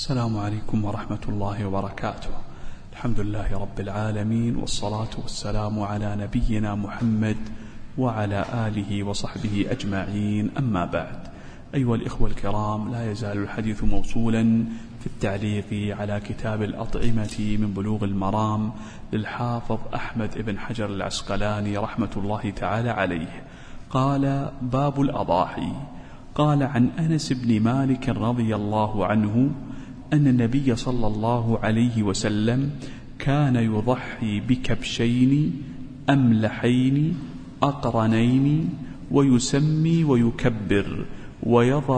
السلام عليكم ورحمة الله وبركاته. الحمد لله رب العالمين، والصلاة والسلام على نبينا محمد وعلى آله وصحبه أجمعين، أما بعد. أيها الإخوة الكرام، لا يزال الحديث موصولا في التعليق على كتاب الأطعمة من بلوغ المرام للحافظ أحمد بن حجر العسقلاني رحمة الله تعالى عليه. قال: باب الأضاحي. قال: عن أنس بن مالك رضي الله عنه أن النبي صلى الله عليه وسلم كان يضحي بكبشين أملحين أقرنين، ويسمي ويكبر، ويضع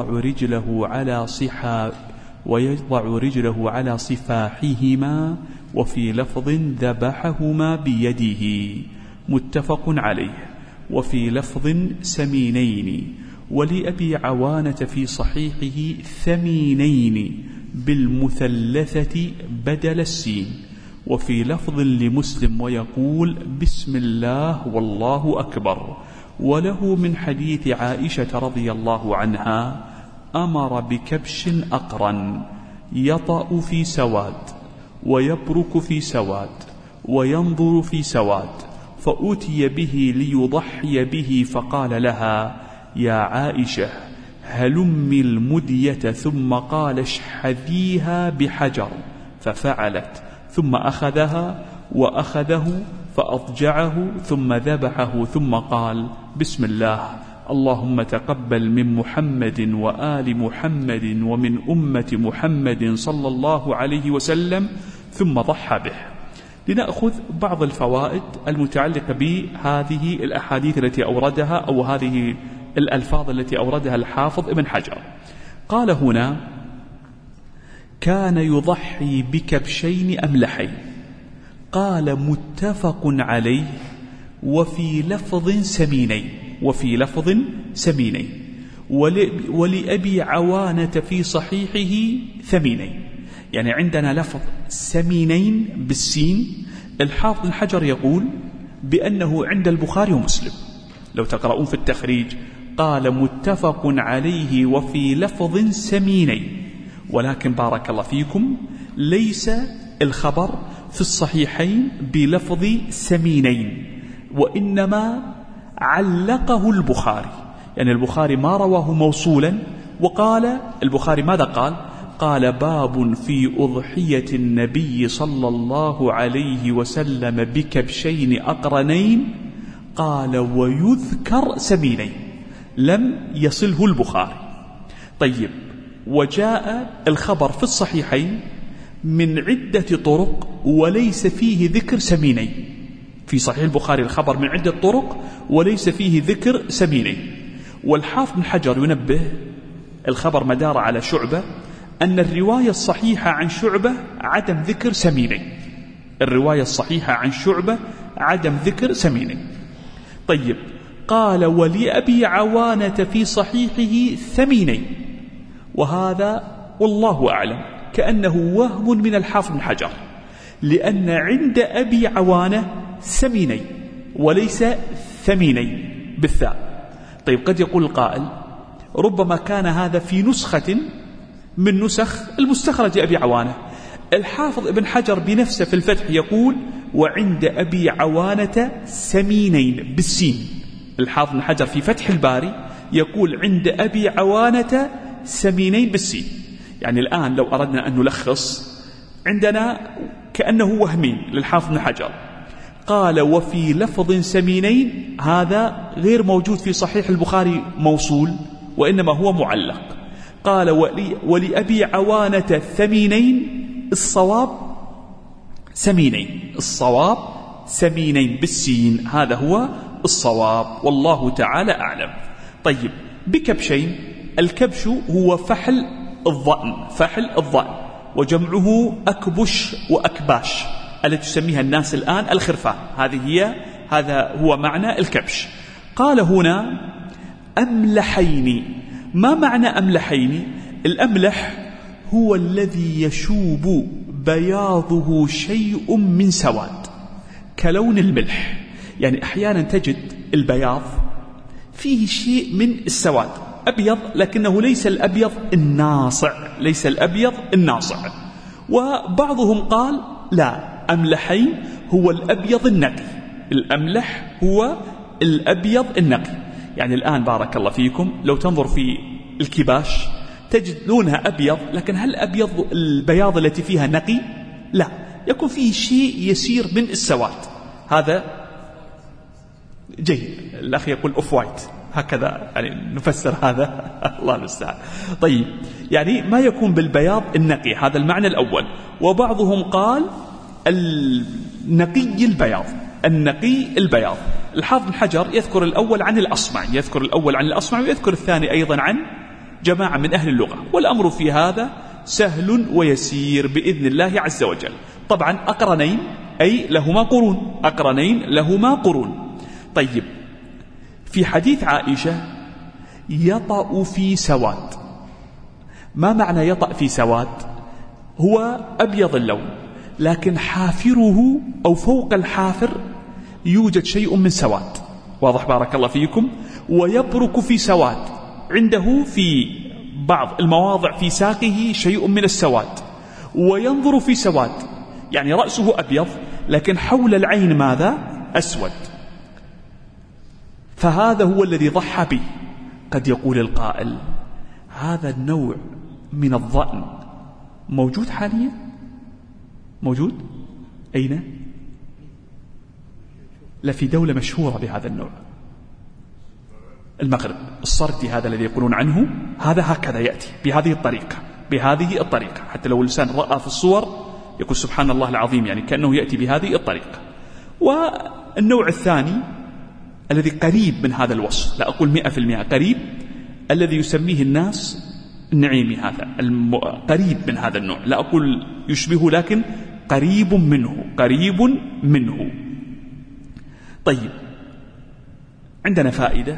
رجله على صفاحهما، وفي لفظ ذبحهما بيده، متفق عليه. وفي لفظ سمينين، ولأبي عوانة في صحيحه ثمينين بالمثلثة بدل السين. وفي لفظ لمسلم ويقول: بسم الله والله أكبر. وله من حديث عائشة رضي الله عنها: أمر بكبش أقرن يطأ في سواد ويبرك في سواد وينظر في سواد، فأتي به ليضحي به، فقال لها: يا عائشة، هلمي المدية. ثم قال: اشحذيها بحجر، ففعلت، ثم أخذه فأضجعه، ثم ذبحه، ثم قال: بسم الله، اللهم تقبل من محمد وآل محمد ومن أمة محمد صلى الله عليه وسلم، ثم ضحى به. لنأخذ بعض الفوائد المتعلقة بهذه الأحاديث التي أوردها، أو هذه الألفاظ التي أوردها الحافظ ابن حجر. قال هنا: كان يضحي بكبشين أملحين. قال: متفق عليه. وفي لفظ سمينين، ولأبي عوانة في صحيحه ثمينين. يعني عندنا لفظ سمينين بالسين. الحافظ ابن حجر يقول بأنه عند البخاري ومسلم. لو تقرؤون في التخريج قال: متفق عليه وفي لفظ سمينين. ولكن بارك الله فيكم، ليس الخبر في الصحيحين بلفظ سمينين، وإنما علقه البخاري. يعني البخاري ما رواه موصولا، وقال البخاري ماذا قال؟ قال: باب في أضحية النبي صلى الله عليه وسلم بكبشين أقرنين. قال: ويذكر سمينين. لم يصله البخاري. طيب، وجاء الخبر في الصحيحين من عدة طرق وليس فيه ذكر سمينين. في صحيح البخاري الخبر من عدة طرق وليس فيه ذكر سمينين. والحافظ بن حجر ينبه: الخبر مدار على شعبة، أن الرواية الصحيحة عن شعبة عدم ذكر سمينين. الرواية الصحيحة عن شعبة عدم ذكر سمينين. طيب، قال: ولأبي عوانة في صحيحه ثمينين. وهذا والله أعلم كأنه وهم من الحافظ بن حجر، لأن عند أبي عوانة سمينين وليس ثمينين بالثاء. طيب، قد يقول القائل: ربما كان هذا في نسخة من نسخ المستخرج أبي عوانة. الحافظ ابن حجر بنفسه في الفتح يقول: وعند أبي عوانة سمينين بالسين. الحافظ ابن حجر في فتح الباري يقول: عند أبي عوانة سمينين بالسين. يعني الآن لو أردنا أن نلخص، عندنا كأنه وهمين للحافظ ابن حجر. قال: وفي لفظ سمينين، هذا غير موجود في صحيح البخاري موصول، وإنما هو معلق. قال: ولأبي عوانة ثمينين. الصواب سمينين بالسين، هذا هو الصواب، والله تعالى أعلم. طيب، بكبشين. الكبش هو فحل الضأن، وجمعه أكبش وأكباش التي تسميها الناس الآن الخرفان. هذا هو معنى الكبش. قال هنا: أملحين. ما معنى أملحين؟ الأملح هو الذي يشوب بياضه شيء من سواد كلون الملح. يعني أحيانا تجد البياض فيه شيء من السواد، أبيض لكنه ليس الأبيض الناصع، ليس الأبيض الناصع. وبعضهم قال لا، أملحين هو الأبيض النقي، الأملح هو الأبيض النقي. يعني الآن بارك الله فيكم لو تنظر في الكباش تجد لونها أبيض، لكن هل أبيض البياض التي فيها نقي؟ لا، يكون فيه شيء يسير من السواد. هذا جيد. الأخ يقول أوف وايت، هكذا يعني نفسر هذا الله المستعان. طيب، يعني ما يكون بالبياض النقي، هذا المعنى الأول. وبعضهم قال النقي البياض، النقي البياض. الحافظ بن حجر يذكر الأول عن الأصمعي، يذكر الأول عن الأصمعي، ويذكر الثاني أيضا عن جماعة من أهل اللغة. والأمر في هذا سهل ويسير بإذن الله عز وجل. طبعا أقرنين أي لهما قرون، أقرنين لهما قرون. طيب، في حديث عائشة يطأ في سواد. ما معنى يطأ في سواد؟ هو أبيض اللون، لكن حافره أو فوق الحافر يوجد شيء من سواد، واضح بارك الله فيكم. ويبرك في سواد، عنده في بعض المواضع في ساقه شيء من السواد. وينظر في سواد، يعني رأسه أبيض لكن حول العين ماذا؟ أسود. فهذا هو الذي ضحى به. قد يقول القائل هذا النوع من الظأن موجود حاليا؟ موجود؟ أين؟ لفي دولة مشهورة بهذا النوع، المغرب. الصردي هذا الذي يقولون عنه، هذا هكذا يأتي بهذه الطريقة، بهذه الطريقة. حتى لو الإنسان رأى في الصور يقول سبحان الله العظيم، يعني كأنه يأتي بهذه الطريقة. والنوع الثاني الذي قريب من هذا الوصف، لا أقول 100% قريب، الذي يسميه الناس النعيمي، هذا قريب من هذا النوع، لا أقول يشبهه لكن قريب منه، قريب منه. طيب، عندنا فائدة.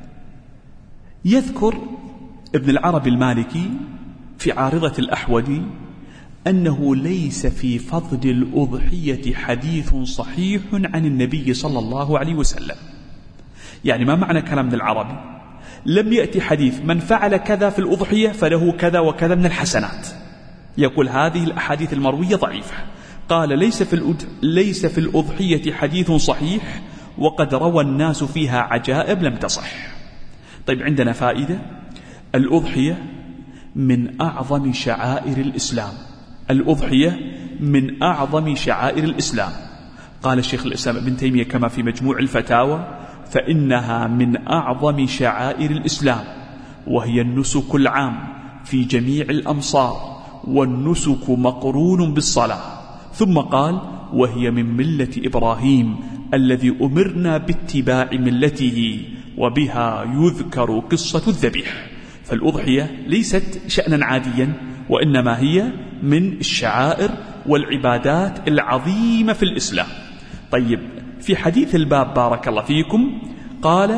يذكر ابن العربي المالكي في عارضة الأحودي أنه ليس في فضل الأضحية حديث صحيح عن النبي صلى الله عليه وسلم. يعني ما معنى كلام ابن العربي؟ لم يأتي حديث من فعل كذا في الأضحية فله كذا وكذا من الحسنات. يقول هذه الأحاديث المروية ضعيفة. قال ليس في الأضحية حديث صحيح، وقد روى الناس فيها عجائب لم تصح. طيب، عندنا فائدة. الأضحية من أعظم شعائر الإسلام، الأضحية من أعظم شعائر الإسلام. قال الشيخ الإسلام ابن تيمية كما في مجموع الفتاوى: فإنها من أعظم شعائر الإسلام، وهي النسك العام في جميع الأمصار، والنسك مقرون بالصلاة. ثم قال: وهي من ملة إبراهيم الذي أمرنا باتباع ملته، وبها يذكر قصة الذبيح. فالأضحية ليست شأنا عاديا، وإنما هي من الشعائر والعبادات العظيمة في الإسلام. طيب، في حديث الباب بارك الله فيكم قال: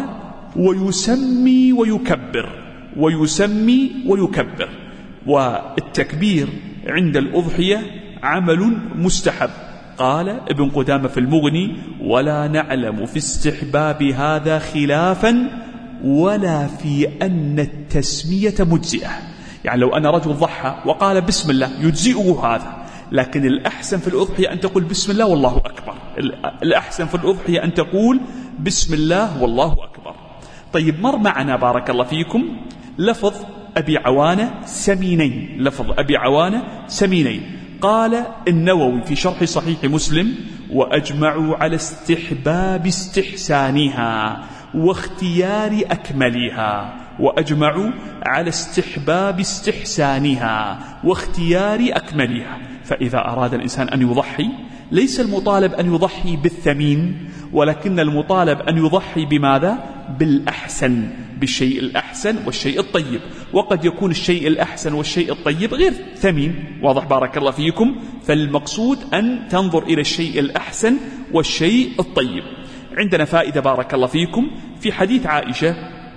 ويسمي ويكبر، ويسمي ويكبر. والتكبير عند الأضحية عمل مستحب. قال ابن قدامة في المغني: ولا نعلم في استحباب هذا خلافا، ولا في أن التسمية مجزئة. يعني لو أن رجل ضحى وقال بسم الله يجزئه هذا، لكن الأحسن في الأضحية أن تقول بسم الله والله أكبر. الأحسن في الأضحية أن تقول بسم الله والله أكبر. طيب، مر معنا بارك الله فيكم لفظ أبي عوانة سمينين، لفظ أبي عوانة سمينين. قال النووي في شرح صحيح مسلم: وأجمعوا على استحباب استحسانها واختيار أكملها. وأجمعوا على استحباب استحسانها واختيار أكملها. فإذا أراد الإنسان أن يضحي، ليس المطالب أن يضحي بالثمين، ولكن المطالب أن يضحي بماذا؟ بالأحسن، بالشيء الأحسن والشيء الطيب. وقد يكون الشيء الأحسن والشيء الطيب غير ثمين، واضح بارك الله فيكم. فالمقصود أن تنظر إلى الشيء الأحسن والشيء الطيب. عندنا فائدة بارك الله فيكم في حديث عائشة،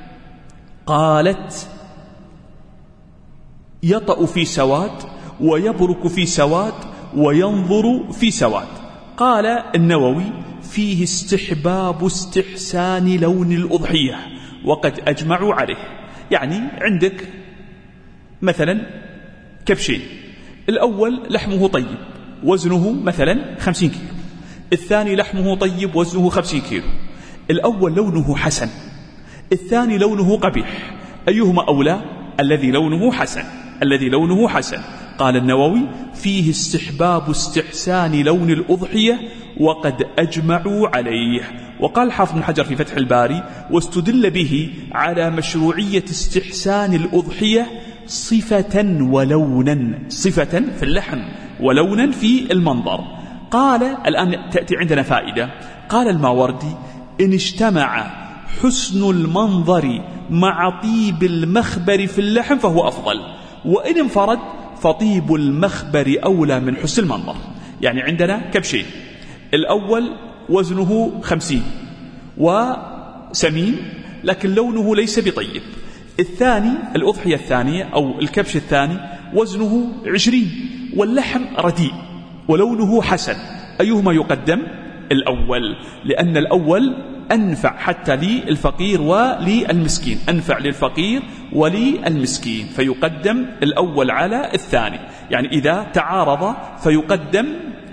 قالت: يطأ في سواد، ويبرك في سواد، وينظر في سواد. قال النووي: فيه استحباب استحسان لون الأضحية، وقد أجمعوا عليه. يعني عندك مثلا كبشين، الأول لحمه طيب وزنه مثلا 50 كيلو، الثاني لحمه طيب وزنه 50 كيلو. الأول لونه حسن، الثاني لونه قبيح، أيهما أولى؟ الذي لونه حسن، الذي لونه حسن. قال النووي: فيه استحباب استحسان لون الأضحية وقد أجمعوا عليه. وقال حافظ بن حجر في فتح الباري: واستدل به على مشروعية استحسان الأضحية صفة ولونا، صفة في اللحم ولونا في المنظر. قال الآن تأتي عندنا فائدة. قال الماوردي: إن اجتمع حسن المنظر مع طيب المخبر في اللحم فهو أفضل، وإن انفرد فطيب المخبر أولى من حسن المنظر. يعني عندنا كبشين، الأول وزنه 50 وسمين لكن لونه ليس بطيب، الثاني الأضحية الثانية أو الكبش الثاني وزنه 20 واللحم رديء ولونه حسن، أيهما يقدم؟ الأول، لأن الأول أنفع حتى للفقير وللمسكين، أنفع للفقير وللمسكين، فيقدم الأول على الثاني. يعني إذا تعارض فيقدم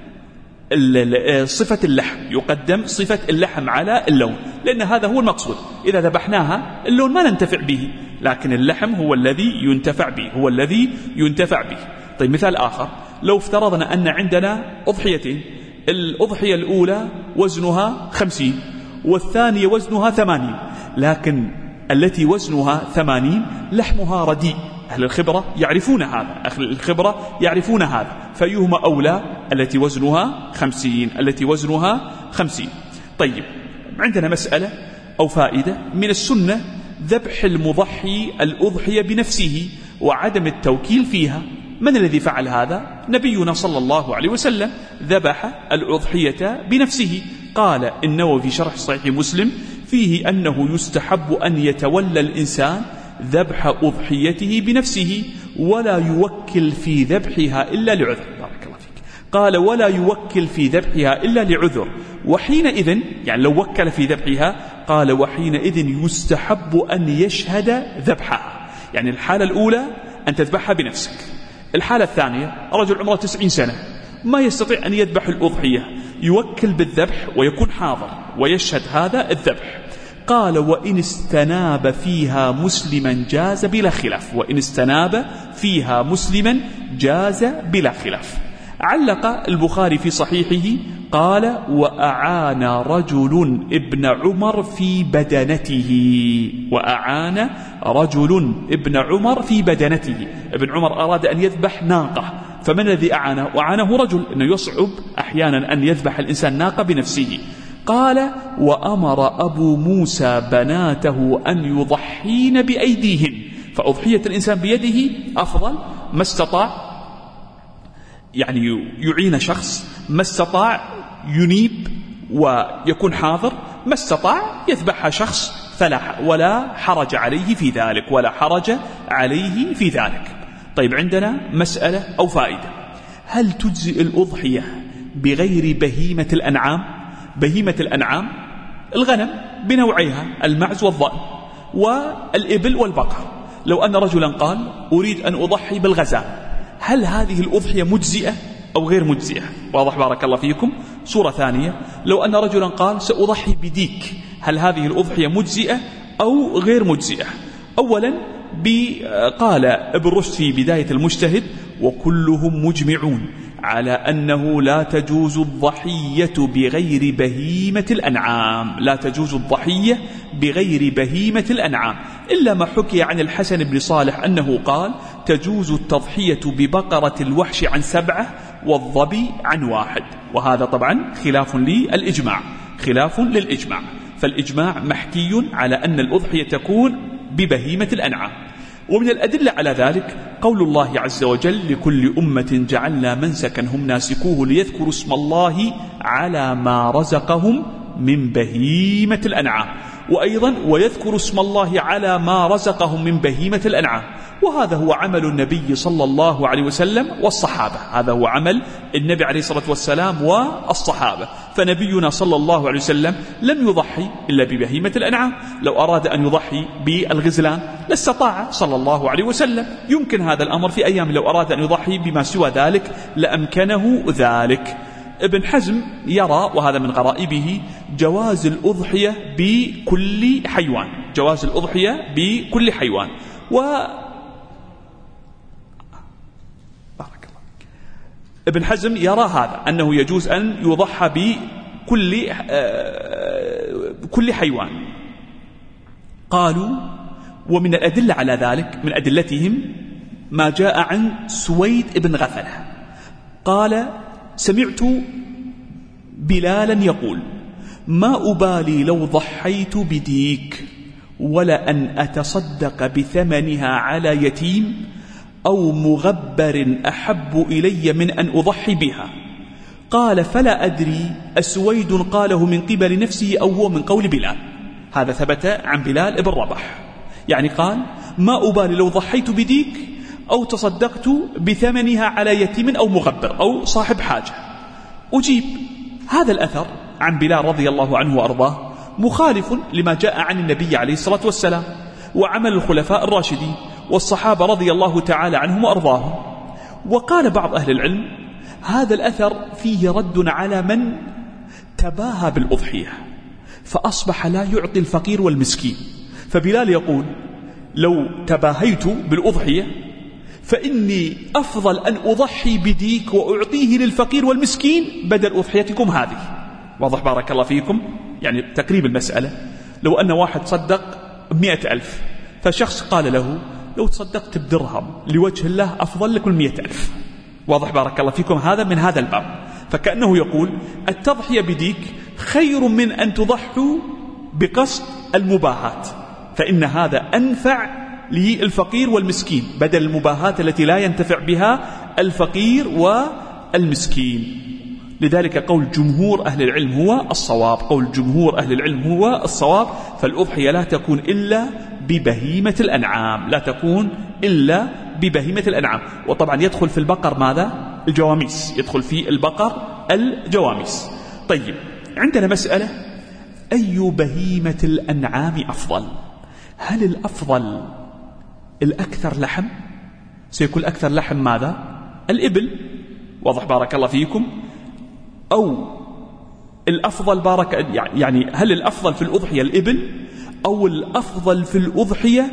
صفة اللحم، يقدم صفة اللحم على اللون، لأن هذا هو المقصود. إذا ذبحناها اللون ما ننتفع به، لكن اللحم هو الذي ينتفع به، هو الذي ينتفع به. طيب مثال آخر، لو افترضنا أن عندنا أضحيتين، الأضحية الأولى وزنها 50 والثانية وزنها 80، لكن التي وزنها 80 لحمها رديء. أهل الخبرة يعرفون هذا، أهل الخبرة يعرفون هذا، فأيهما أولى؟ التي وزنها 50، التي وزنها 50. طيب عندنا مسألة أو فائدة: من السنة ذبح المضحي الأضحية بنفسه وعدم التوكيل فيها. من الذي فعل هذا؟ نبينا صلى الله عليه وسلم ذبح الأضحية بنفسه. قال النووي في شرح صحيح مسلم: فيه أنه يستحب أن يتولى الإنسان ذبح أضحيته بنفسه ولا يوكل في ذبحها إلا لعذر. بارك الله فيك. قال: ولا يوكل في ذبحها إلا لعذر، وحينئذ يعني لو وكل في ذبحها، قال: وحينئذ يستحب أن يشهد ذبحها. يعني الحالة الأولى أن تذبحها بنفسك، الحالة الثانية رجل عمره 90 سنة ما يستطيع أن يذبح الأضحية، يوكل بالذبح ويكون حاضر ويشهد هذا الذبح. قال: وإن استناب فيها مسلما جاز بلا خلاف، وإن استناب فيها مسلما جاز بلا خلاف. علق البخاري في صحيحه قال: وأعان رجل ابن عمر في بدنته، وأعان رجل ابن عمر في بدنته. ابن عمر أراد أن يذبح ناقة، فمن الذي أعانه؟ وأعانه رجل، إنه يصعب أحيانا أن يذبح الإنسان ناقة بنفسه. قال: وأمر أبو موسى بناته أن يضحين بأيديهن، فأضحية الإنسان بيده أفضل، ما استطاع يعني يعين شخص، ما استطاع ينيب ويكون حاضر، ما استطاع يذبحها شخص، ولا حرج عليه في ذلك، ولا حرج عليه في ذلك. طيب عندنا مسألة أو فائدة: هل تجزئ الأضحية بغير بهيمة الأنعام؟ بهيمة الأنعام الغنم بنوعيها، المعز والضأن والإبل والبقر. لو أن رجلا قال: أريد أن أضحي بالغزال، هل هذه الأضحية مجزئة أو غير مجزئة؟ واضح بارك الله فيكم. صورة ثانية: لو أن رجلا قال: سأضحي بديك، هل هذه الأضحية مجزئة أو غير مجزئة؟ أولا قال ابن رشد في بداية المجتهد: وكلهم مجمعون على أنه لا تجوز الضحية بغير بهيمة الأنعام، لا تجوز الضحية بغير بهيمة الأنعام، إلا ما حكي عن الحسن بن صالح أنه قال: تجوز التضحية ببقرة الوحش عن 7 والظبي عن 1. وهذا طبعا خلاف للإجماع، خلاف للإجماع، فالإجماع محكي على أن الأضحية تكون ببهيمة الأنعام. ومن الأدلة على ذلك قول الله عز وجل: لكل أمة جعلنا منسكا هم ناسكوه ليذكروا اسم الله على ما رزقهم من بهيمة الأنعام. وأيضا ويذكر اسم الله على ما رزقهم من بهيمة الأنعام، وهذا هو عمل النبي صلى الله عليه وسلم والصحابة، هذا هو عمل النبي عليه الصلاة والسلام والصحابة. فنبينا صلى الله عليه وسلم لم يضحي إلا ببهيمة الأنعام، لو أراد أن يضحي بالغزلان لاستطاع صلى الله عليه وسلم، يمكن هذا الأمر في أيام، لو أراد أن يضحي بما سوى ذلك لأمكنه ذلك. ابن حزم يرى، وهذا من غرائبه، جواز الأضحية بكل حيوان، جواز الأضحية بكل حيوان. ابن حزم يرى هذا، أنه يجوز أن يضحى بكل حيوان. قالوا ومن الأدلة على ذلك، من أدلتهم ما جاء عن سويد بن غفلة قال: سمعت بلالا يقول: ما أبالي لو ضحيت بديك ولا أن أتصدق بثمنها على يتيم أو مغبر أحب إلي من أن أضحي بها. قال: فلا أدري أسويد قاله من قبل نفسه أو هو من قول بلال. هذا ثبت عن بلال بن رباح، يعني قال: ما أبالي لو ضحيت بديك أو تصدقت بثمنها على يتيم أو مغبر أو صاحب حاجة. أجيب: هذا الأثر عن بلال رضي الله عنه وأرضاه مخالف لما جاء عن النبي عليه الصلاة والسلام وعمل الخلفاء الراشدين والصحابة رضي الله تعالى عنهم وأرضاهم. وقال بعض أهل العلم: هذا الأثر فيه رد على من تباهى بالأضحية فأصبح لا يعطي الفقير والمسكين. فبلال يقول: لو تباهيت بالأضحية فإني أفضل أن أضحي بديك وأعطيه للفقير والمسكين بدل أضحيتكم هذه. واضح بارك الله فيكم؟ يعني تقريب المسألة، لو أن واحد صدق 100,000 فشخص قال له: لو تصدقت بدرهم لوجه الله أفضل لك من 100,000. واضح بارك الله فيكم؟ هذا من هذا الباب. فكأنه يقول: التضحية بديك خير من أن تضحوا بقصد المباهاة، فإن هذا أنفع للفقير والمسكين بدل المباهاة التي لا ينتفع بها الفقير والمسكين. لذلك قول جمهور أهل العلم هو الصواب، قول جمهور أهل العلم هو الصواب. فالأضحية لا تكون إلا ببهيمة الأنعام، لا تكون إلا ببهيمة الأنعام. وطبعا يدخل في البقر ماذا؟ الجواميس، يدخل في البقر الجواميس. طيب، عندنا مسألة: أي بهيمة الأنعام أفضل؟ هل الأفضل الأكثر لحم؟ سيكون الأكثر لحم ماذا؟ الإبل. واضح بارك الله فيكم؟ أو الأفضل يعني هل الأفضل في الأضحية الإبل أو الأفضل في الأضحية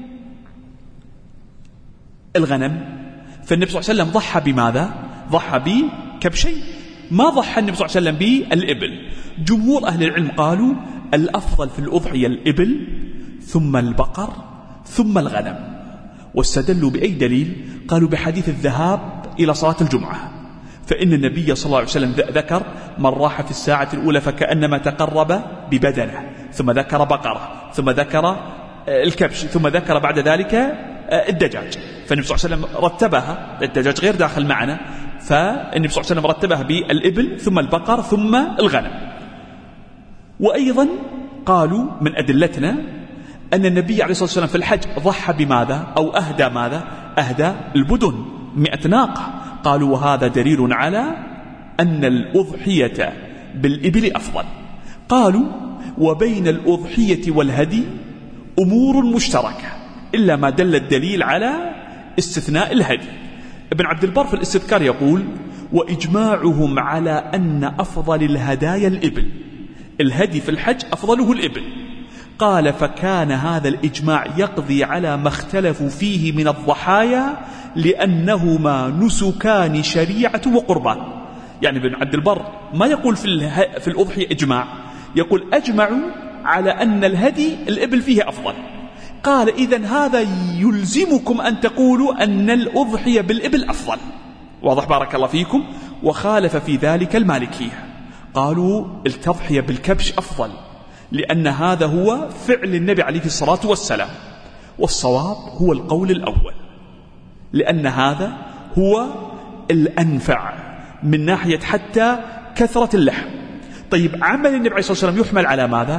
الغنم؟ فالنبي صلى الله عليه وسلم ضحى بماذا؟ ضحى بكبشين، ما ضحى النبي صلى الله عليه وسلم بالإبل. جمهور أهل العلم قالوا الأفضل في الأضحية الإبل ثم البقر ثم الغنم. واستدلوا بأي دليل؟ قالوا بحديث الذهاب إلى صلاة الجمعة، فإن النبي صلى الله عليه وسلم ذكر: من راح في الساعة الأولى فكأنما تقرب ببدنه، ثم ذكر بقرة، ثم ذكر الكبش، ثم ذكر بعد ذلك الدجاج. فالنبي صلى الله عليه وسلم رتبها، الدجاج غير داخل معنا، فالنبي صلى الله عليه وسلم رتبها بالإبل ثم البقر ثم الغنم. وأيضا قالوا من أدلتنا أن النبي عليه الصلاة والسلام في الحج ضحى بماذا؟ أو أهدى ماذا؟ أهدى البدن 100 ناقة. قالوا وهذا دليل على أن الأضحية بالإبل أفضل. قالوا وبين الأضحية والهدي أمور مشتركة إلا ما دل الدليل على استثناء الهدي. ابن عبد البر في الاستذكار يقول: وإجماعهم على أن أفضل الهدايا الإبل، الهدي في الحج أفضله الإبل. قال: فكان هذا الإجماع يقضي على ما اختلفوا فيه من الضحايا لأنهما نسكان شريعة وقربان. يعني ابن عبد البر ما يقول في الأضحية إجماع، يقول أجمعوا على أن الهدي الإبل فيه أفضل. قال: إذن هذا يلزمكم أن تقولوا أن الأضحية بالإبل أفضل. واضح بارك الله فيكم؟ وخالف في ذلك المالكية، قالوا التضحية بالكبش أفضل لأن هذا هو فعل النبي عليه الصلاة والسلام. والصواب هو القول الأول، لأن هذا هو الأنفع من ناحية حتى كثرة اللحم. طيب، عمل النبي عليه الصلاة والسلام يحمل على ماذا؟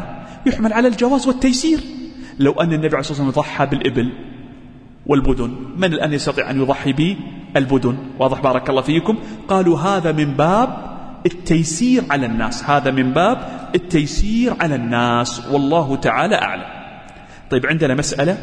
يحمل على الجواز والتيسير. لو أن النبي عليه الصلاة والسلام ضحى بالإبل والبدن، من الآن يستطيع أن يضحي بالبدن؟ واضح بارك الله فيكم. قالوا هذا من باب التيسير على الناس، هذا من باب التيسير على الناس، والله تعالى أعلم. طيب عندنا مسألة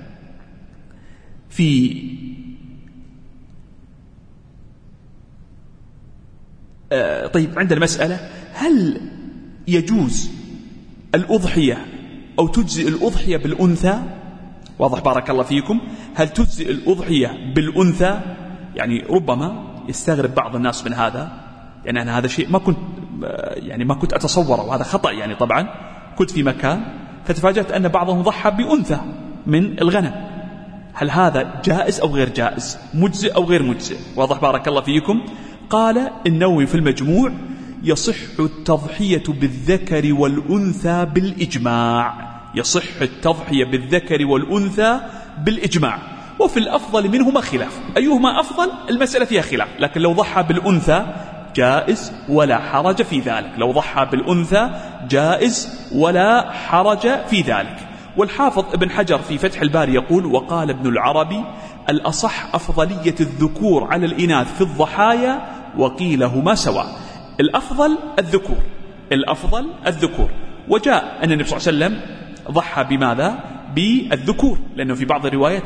عندنا مسألة: هل يجوز الأضحية أو تجزئ الأضحية بالأنثى؟ واضح بارك الله فيكم. هل تجزئ الأضحية بالأنثى؟ يعني ربما يستغرب بعض الناس من هذا، يعني أنا هذا شيء ما كنت أتصوره، وهذا خطأ. يعني طبعا كنت في مكان فتفاجأت أن بعضهم ضحى بأنثى من الغنم. هل هذا جائز أو غير جائز؟ مجزئ أو غير مجزئ؟ واضح بارك الله فيكم. قال النووي في المجموع: يصح التضحية بالذكر والأنثى بالإجماع. يصح التضحية بالذكر والأنثى بالإجماع. وفي الأفضل منهما خلاف، أيهما أفضل المسألة فيها خلاف، لكن لو ضحى بالأنثى جائز ولا حرج في ذلك. لو ضحى بالأنثى جائز ولا حرج في ذلك. والحافظ ابن حجر في فتح الباري يقول: وقال ابن العربي: الأصح أفضلية الذكور على الإناث في الضحايا، وقيل هما سواء. الأفضل الذكور، الأفضل الذكور. وجاء أن النبي صلى الله عليه وسلم ضحى بماذا؟ بالذكور، لأنه في بعض الروايات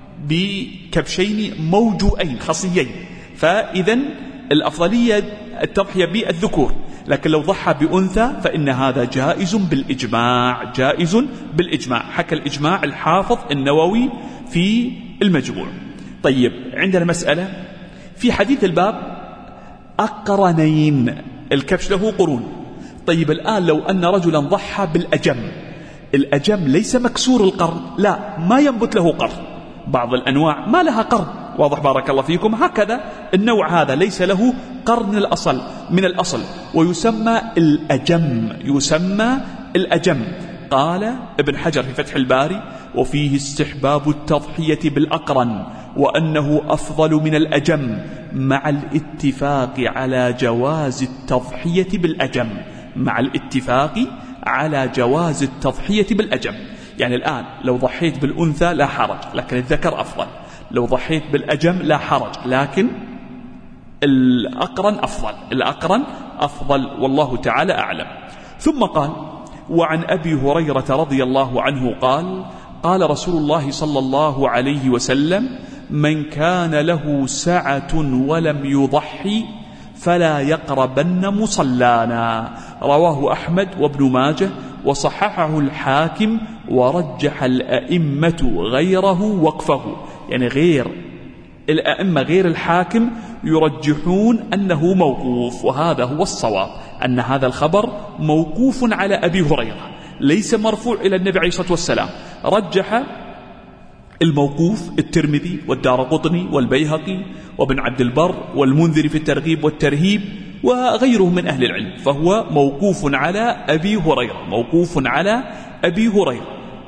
بكبشين موجوئين خصيين، فإذا الأفضلية التضحية بالذكور. لكن لو ضحى بأنثى فإن هذا جائز بالإجماع، جائز بالإجماع. حكى الإجماع الحافظ النووي في المجموع. طيب عندنا مسألة في حديث الباب: أقرنين، الكبش له قرون. طيب الآن لو أن رجلا ضحى بالأجم، الأجم ليس مكسور القرن، لا، ما ينبت له قرن، بعض الأنواع ما لها قرن. واضح بارك الله فيكم. هكذا النوع هذا ليس له قرن من الأصل، ويسمى الأجم، يسمى الأجم. قال ابن حجر في فتح الباري: وفيه استحباب التضحية بالأقرن، وأنه أفضل من الأجم، مع الاتفاق على جواز التضحية بالأجم، مع الاتفاق على جواز التضحية بالأجم. يعني الآن لو ضحيت بالأنثى لا حرج، لكن الذكر أفضل. لو ضحيت بالأجم لا حرج، لكن الأقرن أفضل، الأقرن أفضل، والله تعالى أعلم. ثم قال: وعن أبي هريرة رضي الله عنه قال: قال رسول الله صلى الله عليه وسلم: من كان له سعة ولم يضحي فلا يقربن مصلانا. رواه أحمد وابن ماجه، وصححه الحاكم، ورجح الأئمة غيره وقفه. يعني غير الأئمة غير الحاكم يرجحون أنه موقوف، وهذا هو الصواب، أن هذا الخبر موقوف على أبي هريرة، ليس مرفوع إلى النبي عليه الصلاة والسلام. رجح الموقوف الترمذي والدارقطني والبيهقي وابن عبد البر والمنذري في الترغيب والترهيب وغيره من أهل العلم، فهو موقوف على أبي هريرة، موقوف على أبي هريرة.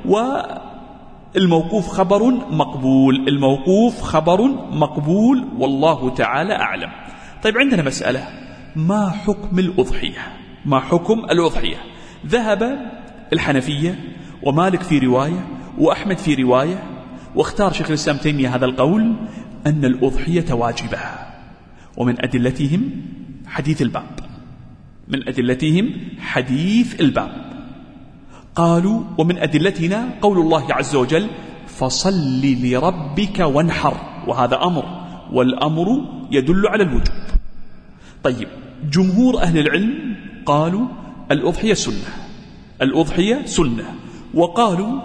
والموقوف خبر مقبول، الموقوف خبر مقبول، والله تعالى أعلم. طيب عندنا مسألة: ما حكم الأضحية؟ ما حكم الأضحية؟ ذهب الحنفية ومالك في رواية وأحمد في رواية، واختار شيخ الإسلام تيمية هذا القول، أن الأضحية واجبة. ومن أدلتهم حديث الباب، من أدلتهم حديث الباب. قالوا: ومن أدلتنا قول الله عز وجل: فصل لربك وانحر، وهذا أمر، والأمر يدل على الوجوب. طيب جمهور أهل العلم قالوا الأضحية سنة، الأضحية سنة، وقالوا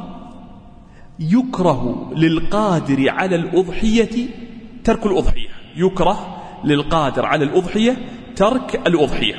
يكره للقادر على الأضحية ترك الأضحية، يكره للقادر على الأضحية ترك الأضحية.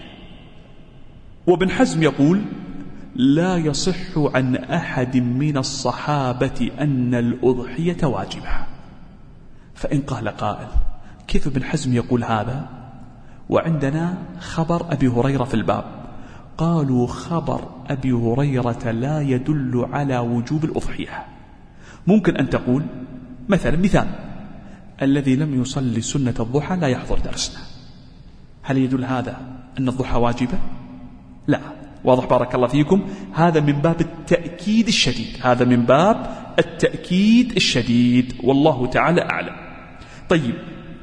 وابن حزم يقول: لا يصح عن أحد من الصحابة أن الأضحية واجبة. فإن قال قائل: كيف ابن حزم يقول هذا وعندنا خبر أبي هريرة في الباب؟ قالوا: خبر أبي هريرة لا يدل على وجوب الأضحية. ممكن أن تقول مثال: الذي لم يصلي سنة الضحى لا يحضر درسنا. هل يدل هذا أن الضحى واجبة؟ لا، واضح بارك الله فيكم؟ هذا من باب التأكيد الشديد، هذا من باب التأكيد الشديد، والله تعالى أعلم. طيب،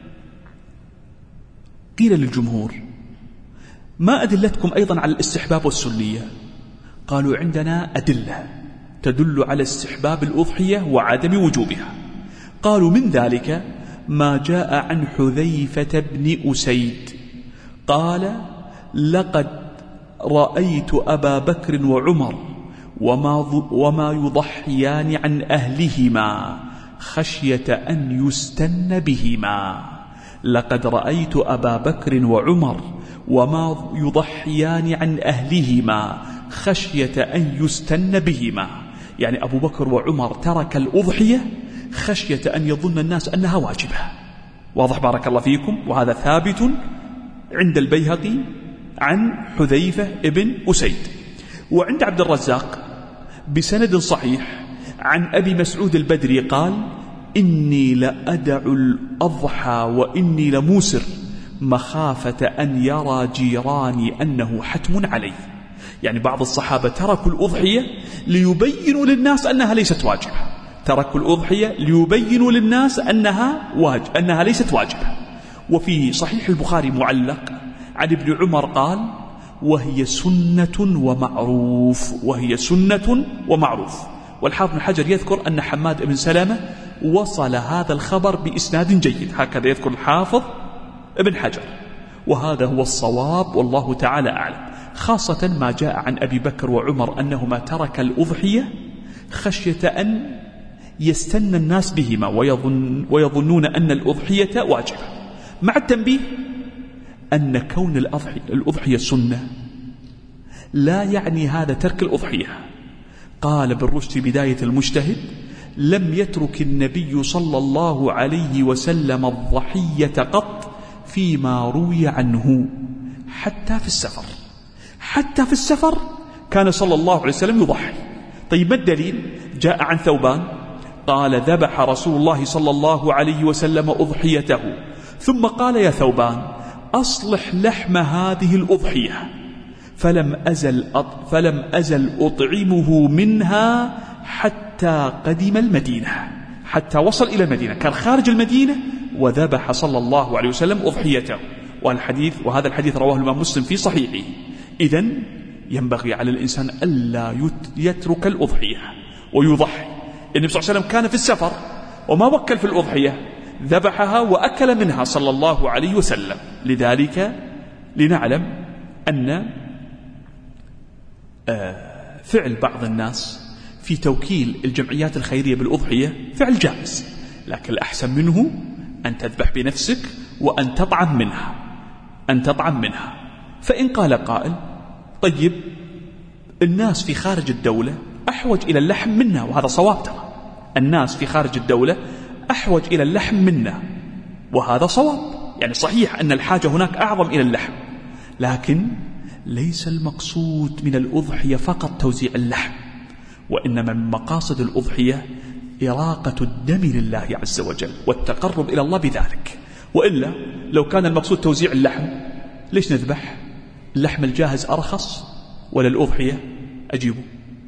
قيل للجمهور: ما أدلتكم أيضا على الاستحباب والسنية؟ قالوا: عندنا أدلة تدل على استحباب الأضحية وعدم وجوبها. قالوا: من ذلك ما جاء عن حذيفة بن أسيد قال: لقد رأيت أبا بكر وعمر وما يضحيان عن أهلهما خشية أن يستن بهما. لقد رأيت أبا بكر وعمر وما يضحيان عن أهلهما خشية أن يستن بهما، يعني أبو بكر وعمر ترك الأضحية خشية أن يظن الناس أنها واجبة. واضح بارك الله فيكم؟ وهذا ثابت عند البيهقي عن حذيفة ابن أسيد، وعند عبد الرزاق بسند صحيح عن أبي مسعود البدري قال: إني لأدع الأضحى وإني لموسر مخافة أن يرى جيراني أنه حتم علي. يعني بعض الصحابة تركوا الأضحية ليبينوا للناس أنها ليست واجبة، تركوا الأضحية ليبينوا للناس أنها ليست واجبة. وفي صحيح البخاري معلق عن ابن عمر قال: وهي سنة ومعروف، وهي سنة ومعروف. والحافظ بن حجر يذكر أن حماد بن سلمة وصل هذا الخبر بإسناد جيد، هكذا يذكر الحافظ ابن حجر، وهذا هو الصواب والله تعالى أعلم. خاصة ما جاء عن أبي بكر وعمر أنهما ترك الأضحية خشية أن يستن الناس بهما ويظنون أن الأضحية واجبة، مع التنبيه أن كون الأضحية سنة لا يعني هذا ترك الأضحية. قال ابن رشد في بداية المجتهد: لم يترك النبي صلى الله عليه وسلم الضحية قط فيما روي عنه، حتى في السفر، حتى في السفر كان صلى الله عليه وسلم يضحي. طيب، ما الدليل؟ جاء عن ثوبان قال: ذبح رسول الله صلى الله عليه وسلم أضحيته، ثم قال: يا ثوبان، أصلح لحم هذه الأضحية، فلم أزل أطعمه منها حتى قدم المدينة، حتى وصل إلى المدينة، كان خارج المدينة وذبح صلى الله عليه وسلم أضحيته. وهذا الحديث رواه الإمام مسلم في صحيحه. إذن ينبغي على الإنسان ألا يترك الأضحية ويضحي. النبي صلى الله عليه وسلم كان في السفر وما وكل في الأضحية، ذبحها وأكل منها صلى الله عليه وسلم. لذلك لنعلم أن فعل بعض الناس في توكيل الجمعيات الخيرية بالأضحية فعل جائز، لكن الأحسن منه أن تذبح بنفسك وأن تطعم منها. فإن قال قائل: طيب، الناس في خارج الدولة أحوج إلى اللحم منا، وهذا صواب، ترى الناس في خارج الدولة أحوج إلى اللحم منا، وهذا صواب. يعني صحيح أن الحاجة هناك أعظم إلى اللحم، لكن ليس المقصود من الأضحية فقط توزيع اللحم، وإنما من مقاصد الأضحية إراقة الدم لله عز وجل والتقرب إلى الله بذلك. وإلا لو كان المقصود توزيع اللحم ليش نذبح؟ اللحم الجاهز أرخص ولا الأضحية أجيبه؟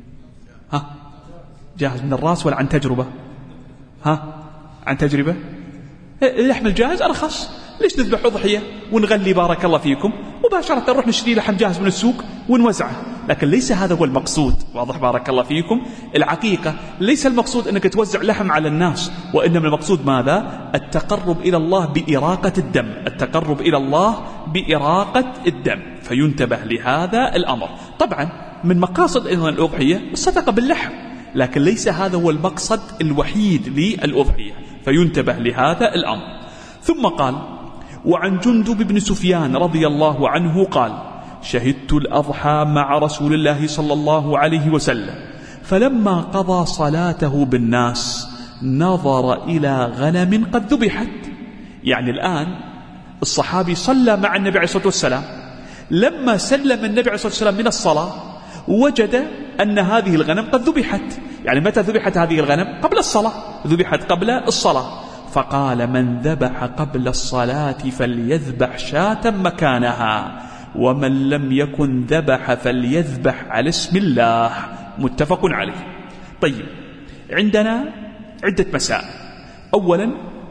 جاهز من الرأس ولا عن تجربة؟ عن تجربة. اللحم الجاهز أرخص، ليش نذبح أضحية ونغلي بارك الله فيكم مباشرة نروح نشتري لحم جاهز من السوق ونوزعه؟ لكن ليس هذا هو المقصود. واضح بارك الله فيكم؟ العقيقة ليس المقصود أنك توزع لحم على الناس، وإنما المقصود ماذا؟ التقرب إلى الله بإراقة الدم، التقرب إلى الله بإراقة الدم، فينتبه لهذا الأمر. طبعا من مقاصد أيضا الأضحية الصدقة باللحم، لكن ليس هذا هو المقصد الوحيد للأضحية، فينتبه لهذا الأمر. ثم قال: وعن جندب بن سفيان رضي الله عنه قال: شهدت الأضحى مع رسول الله صلى الله عليه وسلم، فلما قضى صلاته بالناس نظر إلى غنم قد ذبحت. يعني الآن الصحابي صلى مع النبي عليه الصلاة والسلام، لما سلم النبي عليه الصلاة والسلام من الصلاة وجد أن هذه الغنم قد ذبحت. يعني متى ذبحت هذه الغنم؟ قبل الصلاة، ذبحت قبل الصلاة. فقال: من ذبح قبل الصلاة فليذبح شاة مكانها، ومن لم يكن ذبح فليذبح على اسم الله، متفق عليه. طيب، عندنا عدة مسائل. أولا،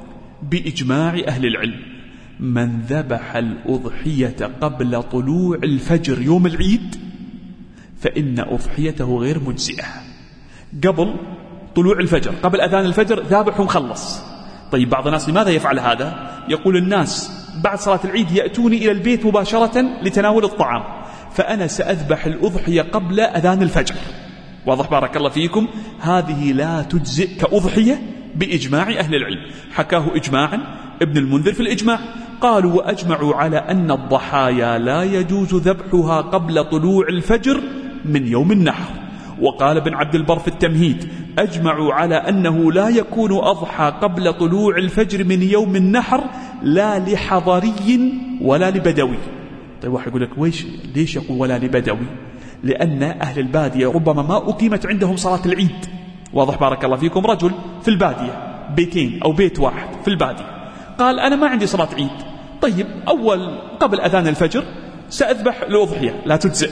بإجماع أهل العلم من ذبح الأضحية قبل طلوع الفجر يوم العيد فإن أضحيته غير مجزئة. قبل طلوع الفجر، قبل أذان الفجر، ذابح ومخلص. طيب، بعض الناس لماذا يفعل هذا؟ يقول الناس بعد صلاة العيد يأتوني إلى البيت مباشرة لتناول الطعام، فأنا سأذبح الأضحية قبل أذان الفجر. واضح بارك الله فيكم؟ هذه لا تجزئ كأضحية بإجماع أهل العلم. حكاه إجماعا ابن المنذر في الإجماع، قالوا: وأجمعوا على أن الضحايا لا يجوز ذبحها قبل طلوع الفجر من يوم النحر. وقال ابن عبد البر في التمهيد: أجمعوا على أنه لا يكون أضحى قبل طلوع الفجر من يوم النحر لا لحضري ولا لبدوي. طيب، واحد يقول لك ليش يقول ولا لبدوي؟ لأن أهل البادية ربما ما أقيمت عندهم صلاة العيد. واضح بارك الله فيكم؟ رجل في البادية، بيتين أو بيت واحد في البادية، قال: أنا ما عندي صلاة عيد. طيب، قبل أذان الفجر سأذبح الأضحية،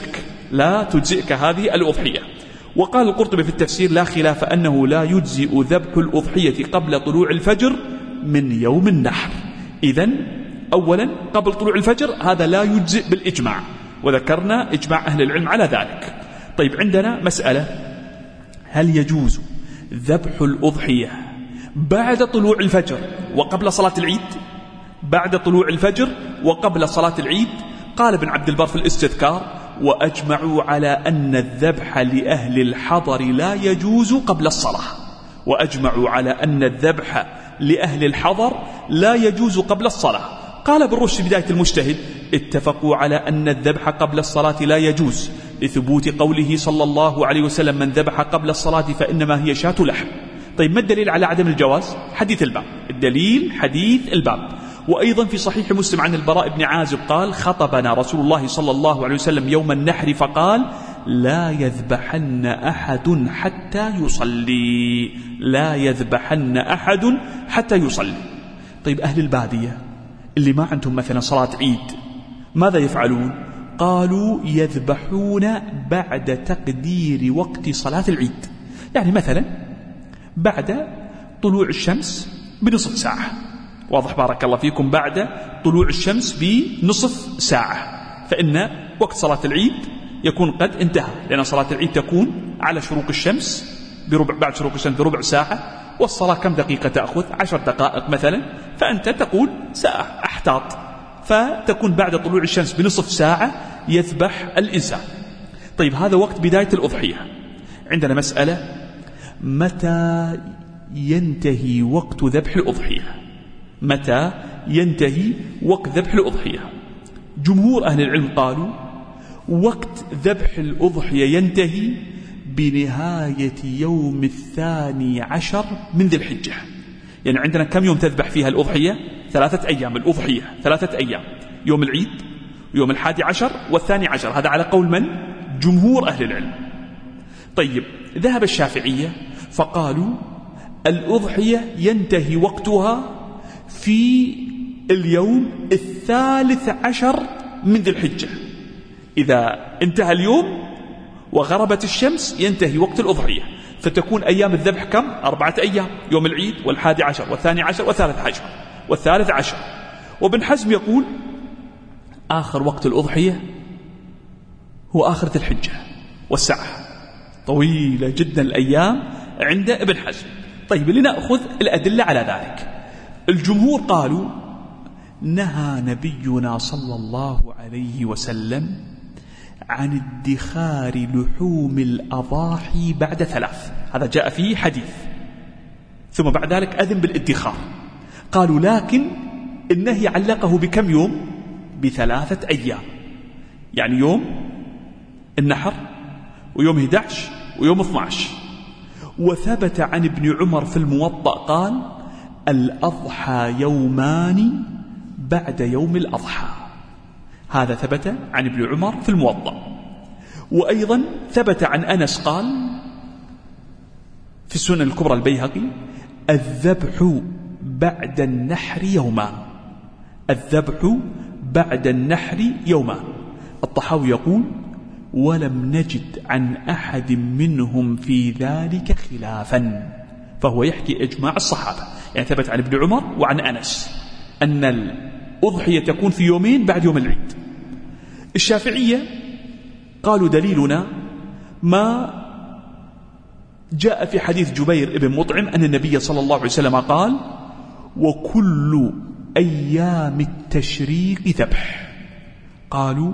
لا تجزئك هذه الأضحية. وقال القرطبي في التفسير: لا خلاف أنه لا يجزئ ذبح الأضحية قبل طلوع الفجر من يوم النحر. إذن أولا، قبل طلوع الفجر هذا لا يجزئ بالإجماع، وذكرنا إجماع أهل العلم على ذلك. طيب، عندنا مسألة: هل يجوز ذبح الأضحية بعد طلوع الفجر وقبل صلاة العيد؟ بعد طلوع الفجر وقبل صلاة العيد. قال ابن عبد البر في الاستذكار: وأجمعوا على أن الذبح لأهل الحضر لا يجوز قبل الصلاة. وأجمعوا على أن الذبح لأهل الحضر لا يجوز قبل الصلاة. قال ابن رشد بداية المجتهد: اتفقوا على أن الذبح قبل الصلاة لا يجوز لثبوت قوله صلى الله عليه وسلم: من ذبح قبل الصلاة فإنما هي شاة لحم. طيب، ما الدليل على عدم الجواز؟ حديث الباب. الدليل حديث الباب. وأيضا في صحيح مسلم عن البراء بن عازب قال: خطبنا رسول الله صلى الله عليه وسلم يوم النحر فقال: لا يذبحن أحد حتى يصلي. لا يذبحن أحد حتى يصلي. طيب، أهل البادية اللي ما عندهم مثلا صلاة عيد ماذا يفعلون؟ قالوا: يذبحون بعد تقدير وقت صلاة العيد. يعني مثلا بعد طلوع الشمس بنصف ساعة. واضح بارك الله فيكم؟ بعد طلوع الشمس بنصف ساعة، فإن وقت صلاة العيد يكون قد انتهى، لأن صلاة العيد تكون على شروق الشمس بعد شروق الشمس بربع ساعة، والصلاة كم دقيقة تأخذ؟ 10 دقائق مثلا، فأنت تقول ساعة احتاط، فتكون بعد طلوع الشمس بنصف ساعة يذبح الإنسان. طيب، هذا وقت بداية الأضحية. عندنا مسألة: متى ينتهي وقت ذبح الأضحية؟ متى ينتهي وقت ذبح الأضحية؟ جمهور أهل العلم قالوا: وقت ذبح الأضحية ينتهي بنهاية يوم 12 من ذي الحجة. يعني عندنا كم يوم تذبح فيها الأضحية؟ 3 أيام. الأضحية 3 أيام: يوم العيد، يوم 11 و12. هذا على قول من؟ جمهور أهل العلم. طيب، ذهب الشافعية فقالوا: الأضحية ينتهي وقتها في اليوم 13 من ذي الحجة. إذا انتهى اليوم وغربت الشمس ينتهي وقت الأضحية، فتكون أيام الذبح كم؟ 4 أيام: يوم العيد وال11 وال12 وال13 وابن حزم يقول: آخر وقت الأضحية هو آخر ذي الحجة، والساعة طويلة جدا الأيام عند ابن حزم. طيب، لنأخذ الأدلة على ذلك. الجمهور قالوا: نهى نبينا صلى الله عليه وسلم عن ادخار لحوم الأضاحي بعد 3. هذا جاء فيه حديث. ثم بعد ذلك أذن بالادخار. قالوا: لكن النهي علقه بكم يوم؟ ب3 أيام، يعني يوم النحر ويوم 11 ويوم 12. وثبت عن ابن عمر في الموطأ قال: الأضحى يومان بعد يوم الأضحى. هذا ثبت عن ابن عمر في الموطأ. وأيضا ثبت عن أنس قال في السنن الكبرى البيهقي: الذبح بعد النحر يومان. الذبح بعد النحر يومان. الطحاوي يقول: ولم نجد عن أحد منهم في ذلك خلافا. فهو يحكي إجماع الصحابة، يعني ثبت عن ابن عمر وعن أنس أن الأضحية تكون في يومين بعد يوم العيد. الشافعية قالوا: دليلنا ما جاء في حديث جبير ابن مطعم أن النبي صلى الله عليه وسلم قال: وكل أيام التشريق ذبح. قالوا: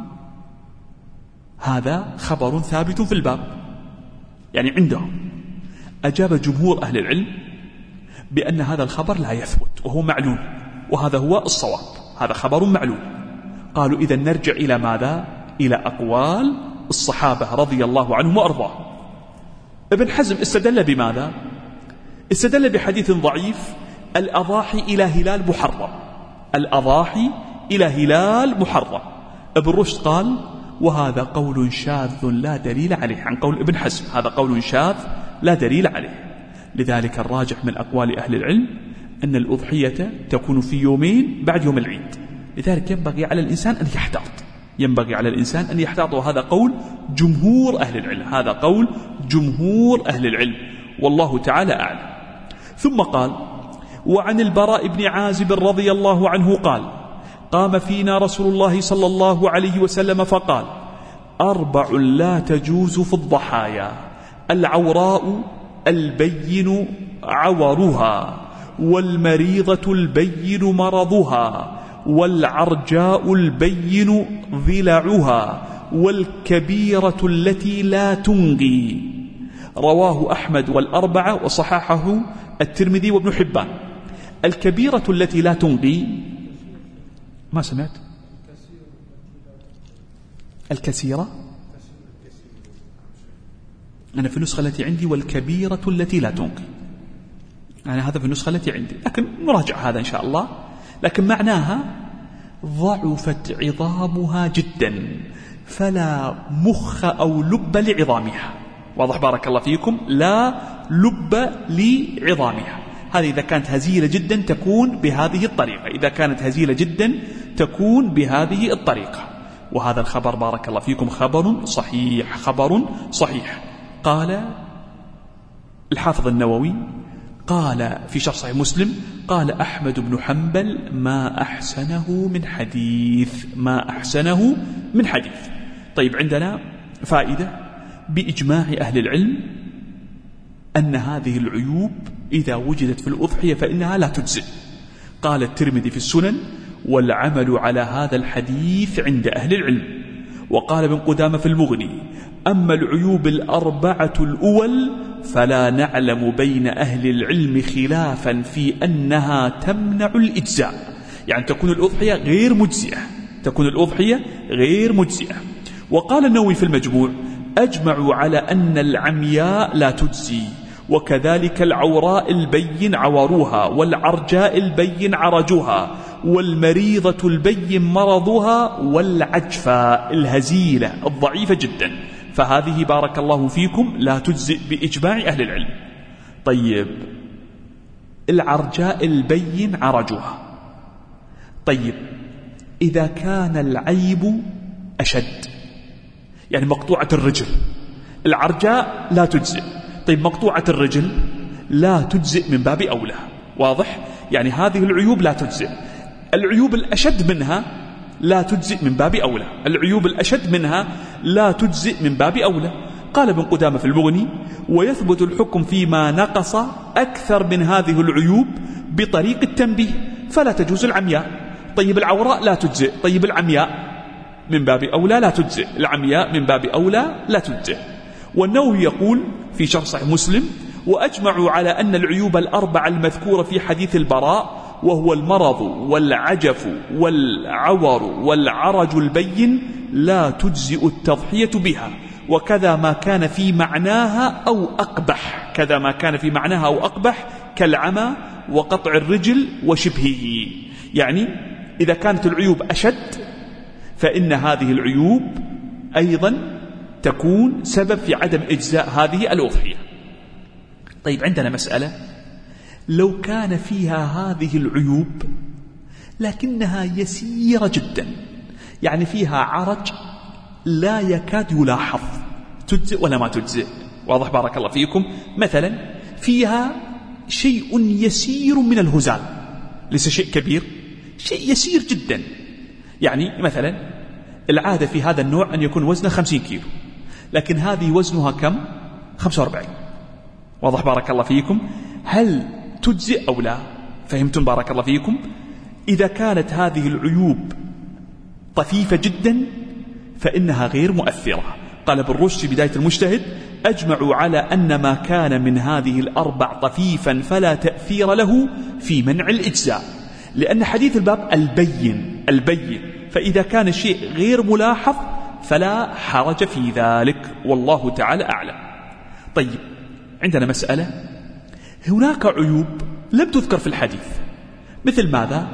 هذا خبر ثابت في الباب، يعني عندهم. أجاب جمهور أهل العلم بأن هذا الخبر لا يثبت وهو معلول، وهذا هو الصواب، هذا خبر معلول. قالوا: إذا نرجع إلى ماذا؟ إلى أقوال الصحابة رضي الله عنهم وأرضاهم. ابن حزم استدل بماذا؟ استدل بحديث ضعيف: الأضاحي إلى هلال محرم، الأضاحي إلى هلال محرم. ابن رشد قال: وهذا قول شاذ لا دليل عليه، عن قول ابن حزم، هذا قول شاذ لا دليل عليه. لذلك الراجح من أقوال أهل العلم أن الأضحية تكون في يومين بعد يوم العيد. لذلك ينبغي على الإنسان أن يحتاط، ينبغي على الإنسان أن يحتاط، وهذا قول جمهور أهل العلم، هذا قول جمهور أهل العلم، والله تعالى أعلم. ثم قال: وعن البراء بن عازب رضي الله عنه قال: قام فينا رسول الله صلى الله عليه وسلم فقال: 4 لا تجوز في الضحايا: العوراء البين عورها، والمريضة البين مرضها، والعرجاء البين ضلعها، والكبيرة التي لا تنغي. رواه أحمد والأربعة وصححه الترمذي وابن حبان. الكبيرة التي لا تنغي، ما سمعت؟ الكثيرة، أنا في النسخة التي عندي والكبيرة التي لا تنغي، يعني هذا في النسخة التي عندي، لكن نراجع هذا إن شاء الله. لكن معناها ضعفت عظامها جدا فلا مخ أو لب لعظامها. واضح بارك الله فيكم؟ لا لب لعظامها. هذه إذا كانت هزيلة جدا تكون بهذه الطريقة، إذا كانت هزيلة جدا تكون بهذه الطريقة. وهذا الخبر بارك الله فيكم خبر صحيح، خبر صحيح. قال الحافظ النووي قال في شرح صحيح مسلم: قال أحمد بن حنبل: ما أحسنه من حديث، ما أحسنه من حديث. طيب، عندنا فائدة بإجماع أهل العلم أن هذه العيوب إذا وجدت في الأضحية فإنها لا تجزئ. قال الترمذي في السنن: والعمل على هذا الحديث عند أهل العلم. وقال ابن قدامة في المغني: أما العيوب 4 الأول فلا نعلم بين أهل العلم خلافا في أنها تمنع الإجزاء، يعني تكون الأضحية غير مجزئة، تكون الأضحية غير مجزئة. وقال النووي في المجموع: أجمعوا على أن العمياء لا تجزي، وكذلك العوراء البين عورها، والعرجاء البين عرجها، والمريضة البين مرضها، والعجفة الهزيلة الضعيفة جدا، فهذه بارك الله فيكم لا تجزئ بإجماع أهل العلم. طيب، العرجاء البين عرجها، طيب إذا كان العيب أشد، يعني مقطوعة الرجل، العرجاء لا تجزئ، طيب مقطوعة الرجل لا تجزئ من باب أولى. واضح؟ يعني هذه العيوب لا تجزئ. العيوب الأشد منها لا تجزئ من باب أولى، العيوب الأشد منها لا تجزئ من باب أولى. قال ابن قدامة في المغني: ويثبت الحكم فيما نقص أكثر من هذه العيوب بطريق التنبيه، فلا تجوز العمياء. طيب العوراء لا تجزئ، طيب العمياء من باب أولى لا تجزئ، العمياء من باب أولى لا تجزئ. والنووي يقول في شرح صحيح مسلم: وأجمعوا على أن العيوب 4 المذكورة في حديث البراء، وهو المرض والعجف والعور والعرج البين، لا تجزئ التضحية بها، وكذا ما كان في معناها أو أقبح، كذا ما كان في معناها أو أقبح كالعمى وقطع الرجل وشبهه. يعني إذا كانت العيوب أشد فإن هذه العيوب أيضا تكون سبب في عدم إجزاء هذه الأضحية. طيب، عندنا مسألة: لو كان فيها هذه العيوب لكنها يسيرة جدا، يعني فيها عرج لا يكاد يلاحظ، تجزئ ولا ما تجزئ؟ واضح بارك الله فيكم. مثلا فيها شيء يسير من الهزال، ليس شيء كبير، شيء يسير جدا. يعني مثلا العادة في هذا النوع أن يكون وزنه 50 كيلو، لكن هذه وزنها كم؟ 45. واضح بارك الله فيكم. هل تجزئ أو لا؟ فهمتم بارك الله فيكم؟ إذا كانت هذه العيوب طفيفة جدا فإنها غير مؤثرة. قال ابن رشد في بداية المجتهد: أجمعوا على أن ما كان من هذه الأربع طفيفا فلا تأثير له في منع الإجزاء، لأن حديث الباب البين، فإذا كان الشيء غير ملاحظ فلا حرج في ذلك، والله تعالى أعلم. طيب، عندنا مسألة، هناك عيوب لم تذكر في الحديث، مثل ماذا؟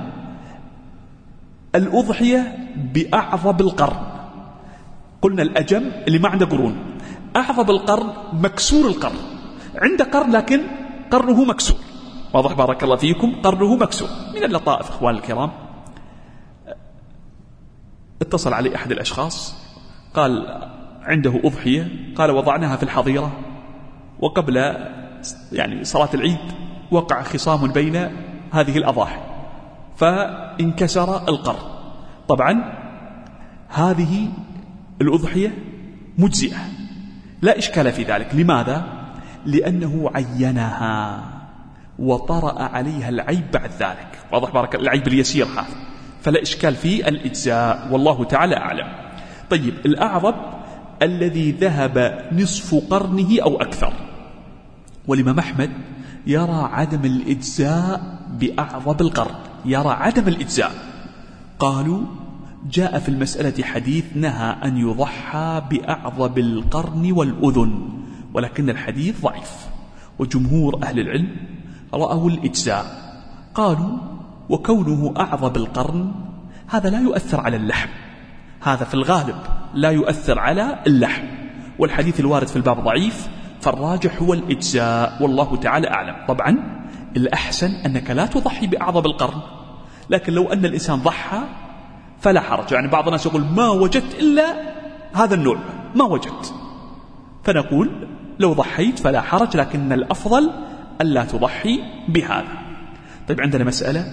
الأضحية بأعظب القرن. قلنا الأجم اللي ما عنده قرون، أعظب القرن مكسور القرن، عنده قرن لكن قرنه مكسور. واضح بارك الله فيكم؟ قرنه مكسور. من اللطائف إخوان الكرام، اتصل علي أحد الأشخاص قال عنده أضحية، قال وضعناها في الحظيرة، وقبل يعني صلاة العيد وقع خصام بين هذه الأضاحي فانكسر القرن. طبعا هذه الأضحية مجزئة لا إشكال في ذلك. لماذا؟ لأنه عينها وطرأ عليها العيب بعد ذلك. واضح بارك، العيب اليسير هذا، فلا إشكال في الإجزاء، والله تعالى أعلم. طيب، الأعظم الذي ذهب نصف قرنه أو أكثر، والإمام أحمد يرى عدم الإجزاء بأعظم القرن، يرى عدم الإجزاء. قالوا جاء في المسألة حديث نهى أن يضحى بأعظم القرن والأذن، ولكن الحديث ضعيف، وجمهور أهل العلم رأوا الإجزاء. قالوا وكونه أعظم القرن هذا لا يؤثر على اللحم، هذا في الغالب لا يؤثر على اللحم، والحديث الوارد في الباب ضعيف، فالراجح هو الإجزاء، والله تعالى أعلم. طبعا الأحسن أنك لا تضحي بأعظم القرن، لكن لو أن الإنسان ضحى فلا حرج. يعني بعض الناس يقول ما وجدت إلا هذا النوع، ما وجدت، فنقول لو ضحيت فلا حرج، لكن الأفضل ألا تضحي بهذا. طيب، عندنا مسألة،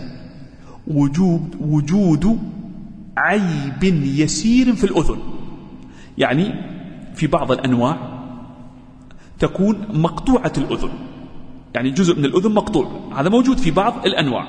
وجود عيب يسير في الأذن. يعني في بعض الأنواع تكون مقطوعة الأذن، يعني جزء من الأذن مقطوع، هذا موجود في بعض الأنواع.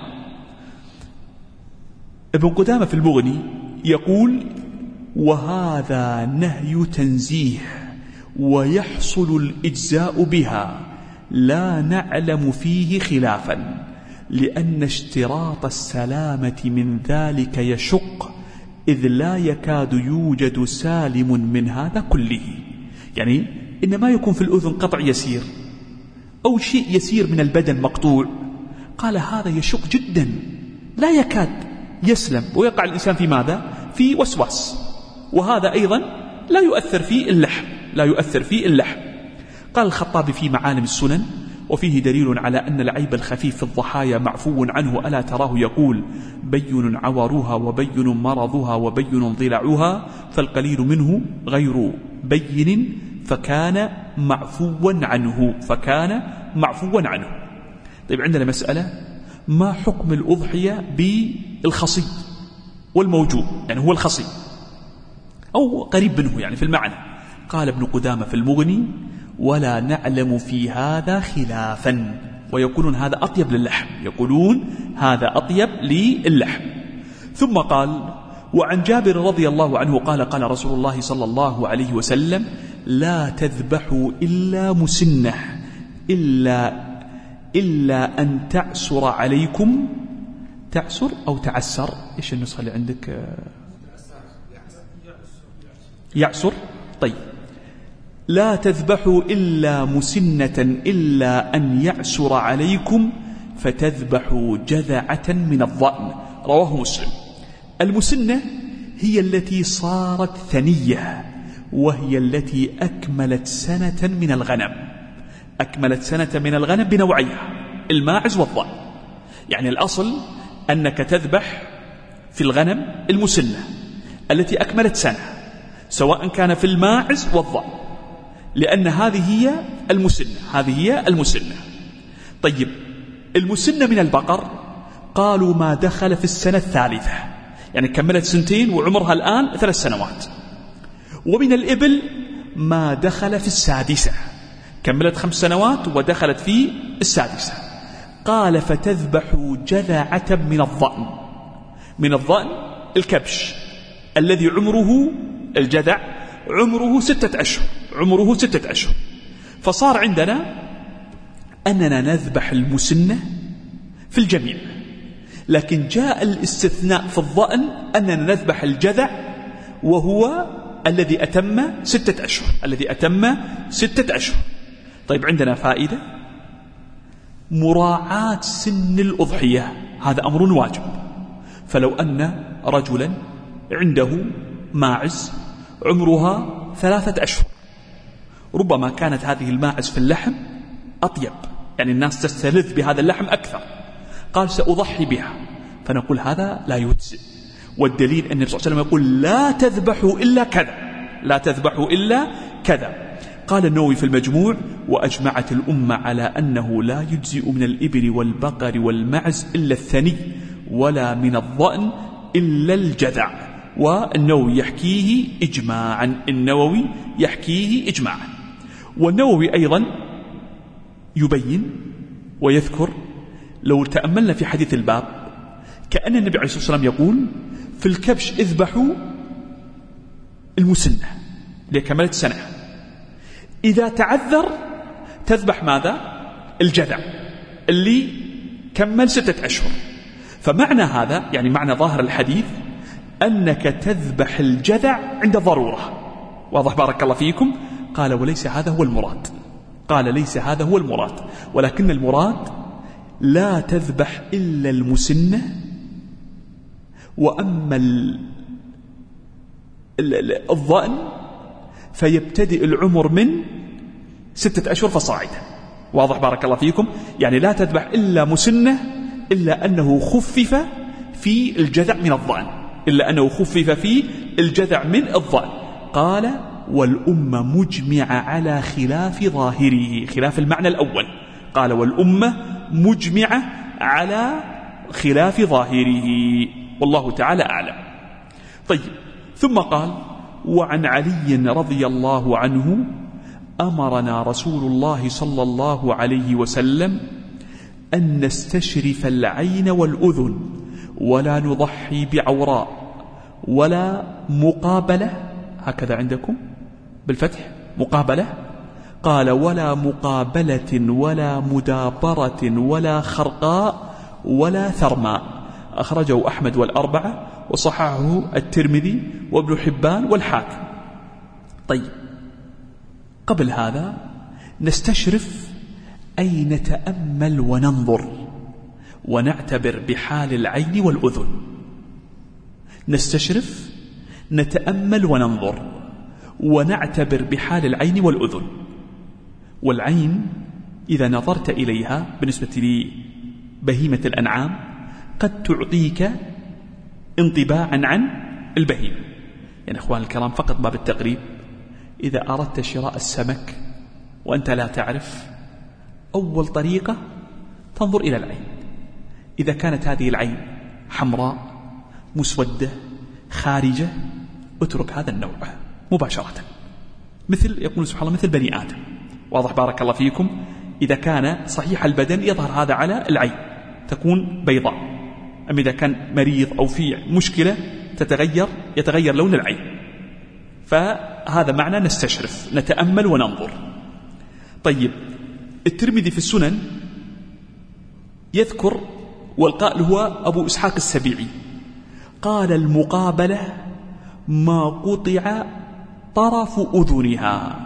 ابن قدامة في المغني يقول وهذا نهي تنزيه ويحصل الإجزاء بها، لا نعلم فيه خلافا، لأن اشتراط السلامة من ذلك يشق، إذ لا يكاد يوجد سالم من هذا كله. يعني إنما يكون في الأذن قطع يسير أو شيء يسير من البدن مقطوع، قال هذا يشق جدا، لا يكاد يسلم، ويقع الإنسان في ماذا؟ في وسواس. وهذا أيضا لا يؤثر في اللحم، لا يؤثر في اللحم. قال الخطابي في معالم السنن وفيه دليل على أن العيب الخفيف في الضحايا معفو عنه، ألا تراه يقول بين عورها وبين مرضها وبين ضلعها، فالقليل منه غير بين فكان معفوا عنه، فكان معفوا عنه. طيب، عندنا مسألة، ما حكم الأضحية بالخصي والموجود؟ يعني هو الخصي أو قريب منه يعني في المعنى. قال ابن قدامة في المغني ولا نعلم في هذا خلافا، ويقولون هذا أطيب للحم، يقولون هذا أطيب للحم. ثم قال وعن جابر رضي الله عنه قال قال رسول الله صلى الله عليه وسلم لا تذبحوا إلا مسنة إلا أن تعسر عليكم. تعسر أو تعسر؟ إيش النسخة اللي عندك؟ يعسر. طيب، لا تذبحوا إلا مسنة إلا أن يعسر عليكم فتذبحوا جذعة من الضأن، رواه مسلم. المسنة هي التي صارت ثنية، وهي التي أكملت سنة من الغنم، أكملت سنة من الغنم بنوعيها الماعز والضأن. يعني الأصل أنك تذبح في الغنم المسنة التي أكملت سنة، سواء كان في الماعز والضأن، لأن هذه هي المسنة، هذه هي المسنة. طيب المسنة من البقر قالوا ما دخل في السنة الثالثة، يعني كملت 2 وعمرها الآن 3 سنوات. ومن الإبل ما دخل في السادسة، كملت 5 سنوات ودخلت في السادسة. قال فتذبح جذعة من الضأن. من الضأن الكبش الذي عمره الجذع عمره 6 أشهر، عمره 6 أشهر. فصار عندنا أننا نذبح المسنة في الجميع، لكن جاء الاستثناء في الضأن أننا نذبح الجذع وهو الذي أتم 6 أشهر، الذي أتم 6 أشهر. طيب عندنا فائدة، مراعاة سن الأضحية، هذا أمر واجب. فلو أن رجلا عنده ماعز عمرها 3 أشهر، ربما كانت هذه الماعز في اللحم أطيب، يعني الناس تستلذ بهذا اللحم أكثر، قال سأضحي بها، فنقول هذا لا يجزئ. والدليل أن النبي صلى الله عليه وسلم يقول لا تذبحوا إلا كذا، لا تذبحوا إلا كذا. قال النووي في المجموع وأجمعت الأمة على أنه لا يجزئ من الإبل والبقر والمعز إلا الثني، ولا من الضأن إلا الجذع. والنووي يحكيه إجماعا، النووي يحكيه إجماعا. والنووي أيضا يبين ويذكر، لو تأملنا في حديث الباب كأن النبي عليه الصلاة والسلام يقول في الكبش اذبحوا المسنة لكملت سنة، إذا تعذر تذبح ماذا؟ الجذع اللي كمل 6 أشهر. فمعنى هذا، يعني معنى ظاهر الحديث أنك تذبح الجذع عند ضرورة. واضح بارك الله فيكم؟ قال وليس هذا هو المراد، قال ليس هذا هو المراد، ولكن المراد لا تذبح إلا المسنة. وأما الضأن فيبتدئ العمر من 6 أشهر فصاعدا. واضح بارك الله فيكم؟ يعني لا تذبح إلا مسنة، إلا أنه خفف في الجذع من الضأن، إلا أنه خفف في الجذع من الضأن. قال والأمة مجمعة على خلاف ظاهره، خلاف المعنى الأول. قال والأمة مجمعة على خلاف ظاهره، والله تعالى أعلم. طيب ثم قال وعن علي رضي الله عنه أمرنا رسول الله صلى الله عليه وسلم أن نستشرف العين والأذن ولا نضحي بعوراء ولا مقابلة، هكذا عندكم بالفتح مقابلة. قال ولا مقابلة ولا مدابرة ولا خرقاء ولا ثرماء. أخرجه أحمد والأربعة وصححه الترمذي وابن حبان والحاكم. طيب قبل هذا نستشرف أي نتأمل وننظر ونعتبر بحال العين والأذن. نستشرف، نتأمل وننظر ونعتبر بحال العين والأذن. والعين إذا نظرت إليها بالنسبة لبهيمة الأنعام قد تعطيك انطباعا عن البهيمة. يعني أخوان الكرام فقط باب التقريب، إذا أردت شراء السمك وأنت لا تعرف، أول طريقة تنظر إلى العين. إذا كانت هذه العين حمراء مسودة خارجة اترك هذا النوع مباشرة، مثل يقول سبحان الله مثل بني آدم. واضح بارك الله فيكم؟ إذا كان صحيح البدن يظهر هذا على العين تكون بيضاء، أما إذا كان مريض أو في مشكلة يتغير لون العين. فهذا معنى نستشرف، نتأمل وننظر. طيب الترمذي في السنن يذكر، والقائل هو أبو إسحاق السبيعي، قال المقابلة ما قطع طرف أذنها،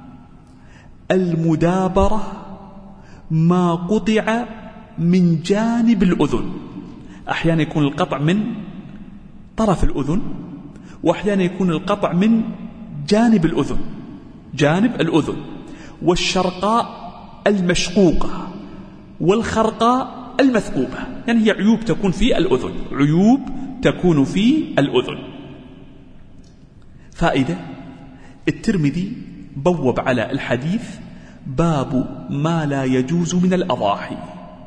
المدابرة ما قطع من جانب الأذن. أحيانا يكون القطع من طرف الأذن، وأحيانا يكون القطع من جانب الأذن، جانب الأذن. والشرقاء المشقوقة والخرقاء المثقوبة، يعني هي عيوب تكون في الأذن، عيوب تكون في الأذن. فائدة الترمذي بوب على الحديث باب ما لا يجوز من الأضاحي،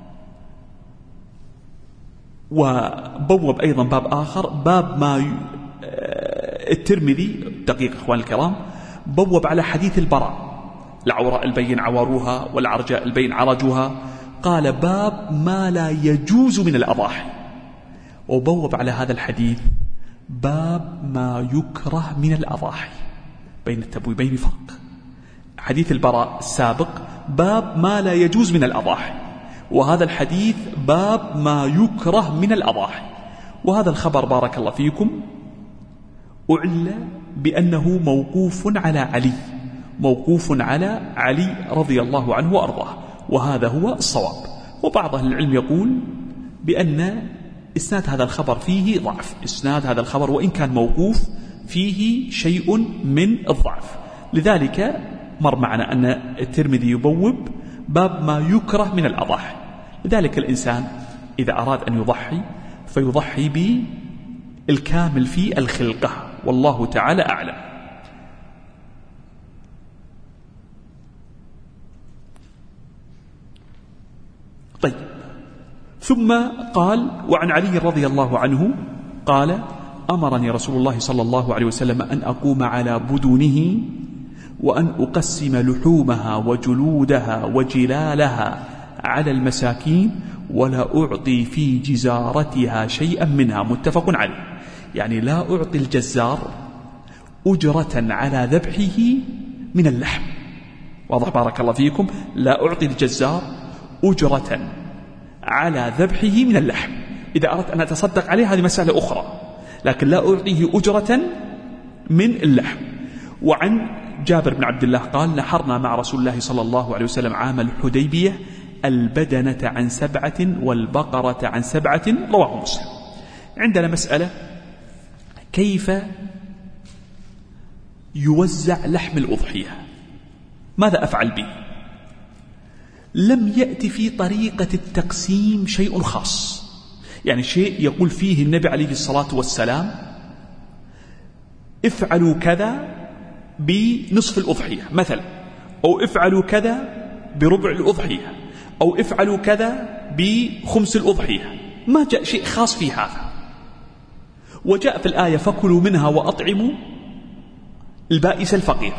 وبوب أيضا باب آخر باب ما الترمذي دقيق أخوان الكرام بوب على حديث البراء العوراء البين عواروها والعرجاء البين عرجوها، قال باب ما لا يجوز من الأضاحي، وبوب على هذا الحديث باب ما يكره من الأضاحي. بين التبويبين فرق. حديث البراء السابق باب ما لا يجوز من الأضاحي، وهذا الحديث باب ما يكره من الأضاحي. وهذا الخبر بارك الله فيكم أعل بأنه موقوف على علي، موقوف على علي رضي الله عنه وأرضاه، وهذا هو الصواب. وبعض أهل العلم يقول بأن إسناد هذا الخبر فيه ضعف، إسناد هذا الخبر وإن كان موقوف فيه شيء من الضعف. لذلك مر معنا أن الترمذي يبوب باب ما يكره من الأضاحي. لذلك الإنسان إذا أراد أن يضحي فيضحي بالكامل في الخلقة، والله تعالى أعلم. طيب، ثم قال وعن علي رضي الله عنه قال أمرني رسول الله صلى الله عليه وسلم أن أقوم على بدونه وأن أقسم لحومها وجلودها وجلالها على المساكين ولا أعطي في جزارتها شيئا منها، متفق عليه. يعني لا أعطي الجزار أجرة على ذبحه من اللحم، واضح بارك الله فيكم، لا أعطي الجزار أجرة على ذبحه من اللحم. إذا أردت أن أتصدق عليه هذه مسألة أخرى، لكن لا أعطيه أجرة من اللحم. وعن جابر بن عبد الله قال نحرنا مع رسول الله صلى الله عليه وسلم عام الحديبية البدنة عن 7 والبقرة عن 7، رواه مسلم. عندنا مسألة كيف يوزع لحم الأضحية، ماذا أفعل به؟ لم يأتي في طريقة التقسيم شيء خاص، يعني شيء يقول فيه النبي عليه الصلاة والسلام افعلوا كذا بنصف الأضحية مثلا، أو افعلوا كذا بربع الأضحية، أو افعلوا كذا بخمس الأضحية. ما جاء شيء خاص في هذا. وجاء في الآية فكلوا منها وأطعموا البائس الفقير.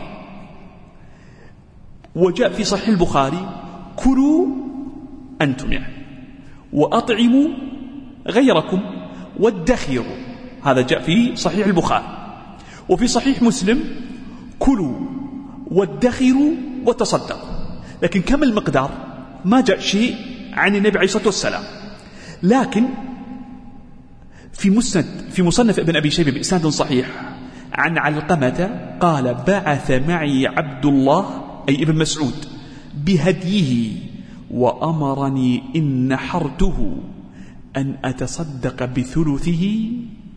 وجاء في صحيح البخاري كلوا أنتم يعني وأطعموا غيركم وادخروا، هذا جاء في صحيح البخاري. وفي صحيح مسلم كلوا وادخروا وتصدقوا. لكن كم المقدار؟ ما جاء شيء عن النبي عليه الصلاة والسلام. لكن في مصنف ابن أبي شيبة بإسناد صحيح عن علقمة قال بعث معي عبد الله أي ابن مسعود بهديه وأمرني إن نحرته أن أتصدق بثلثه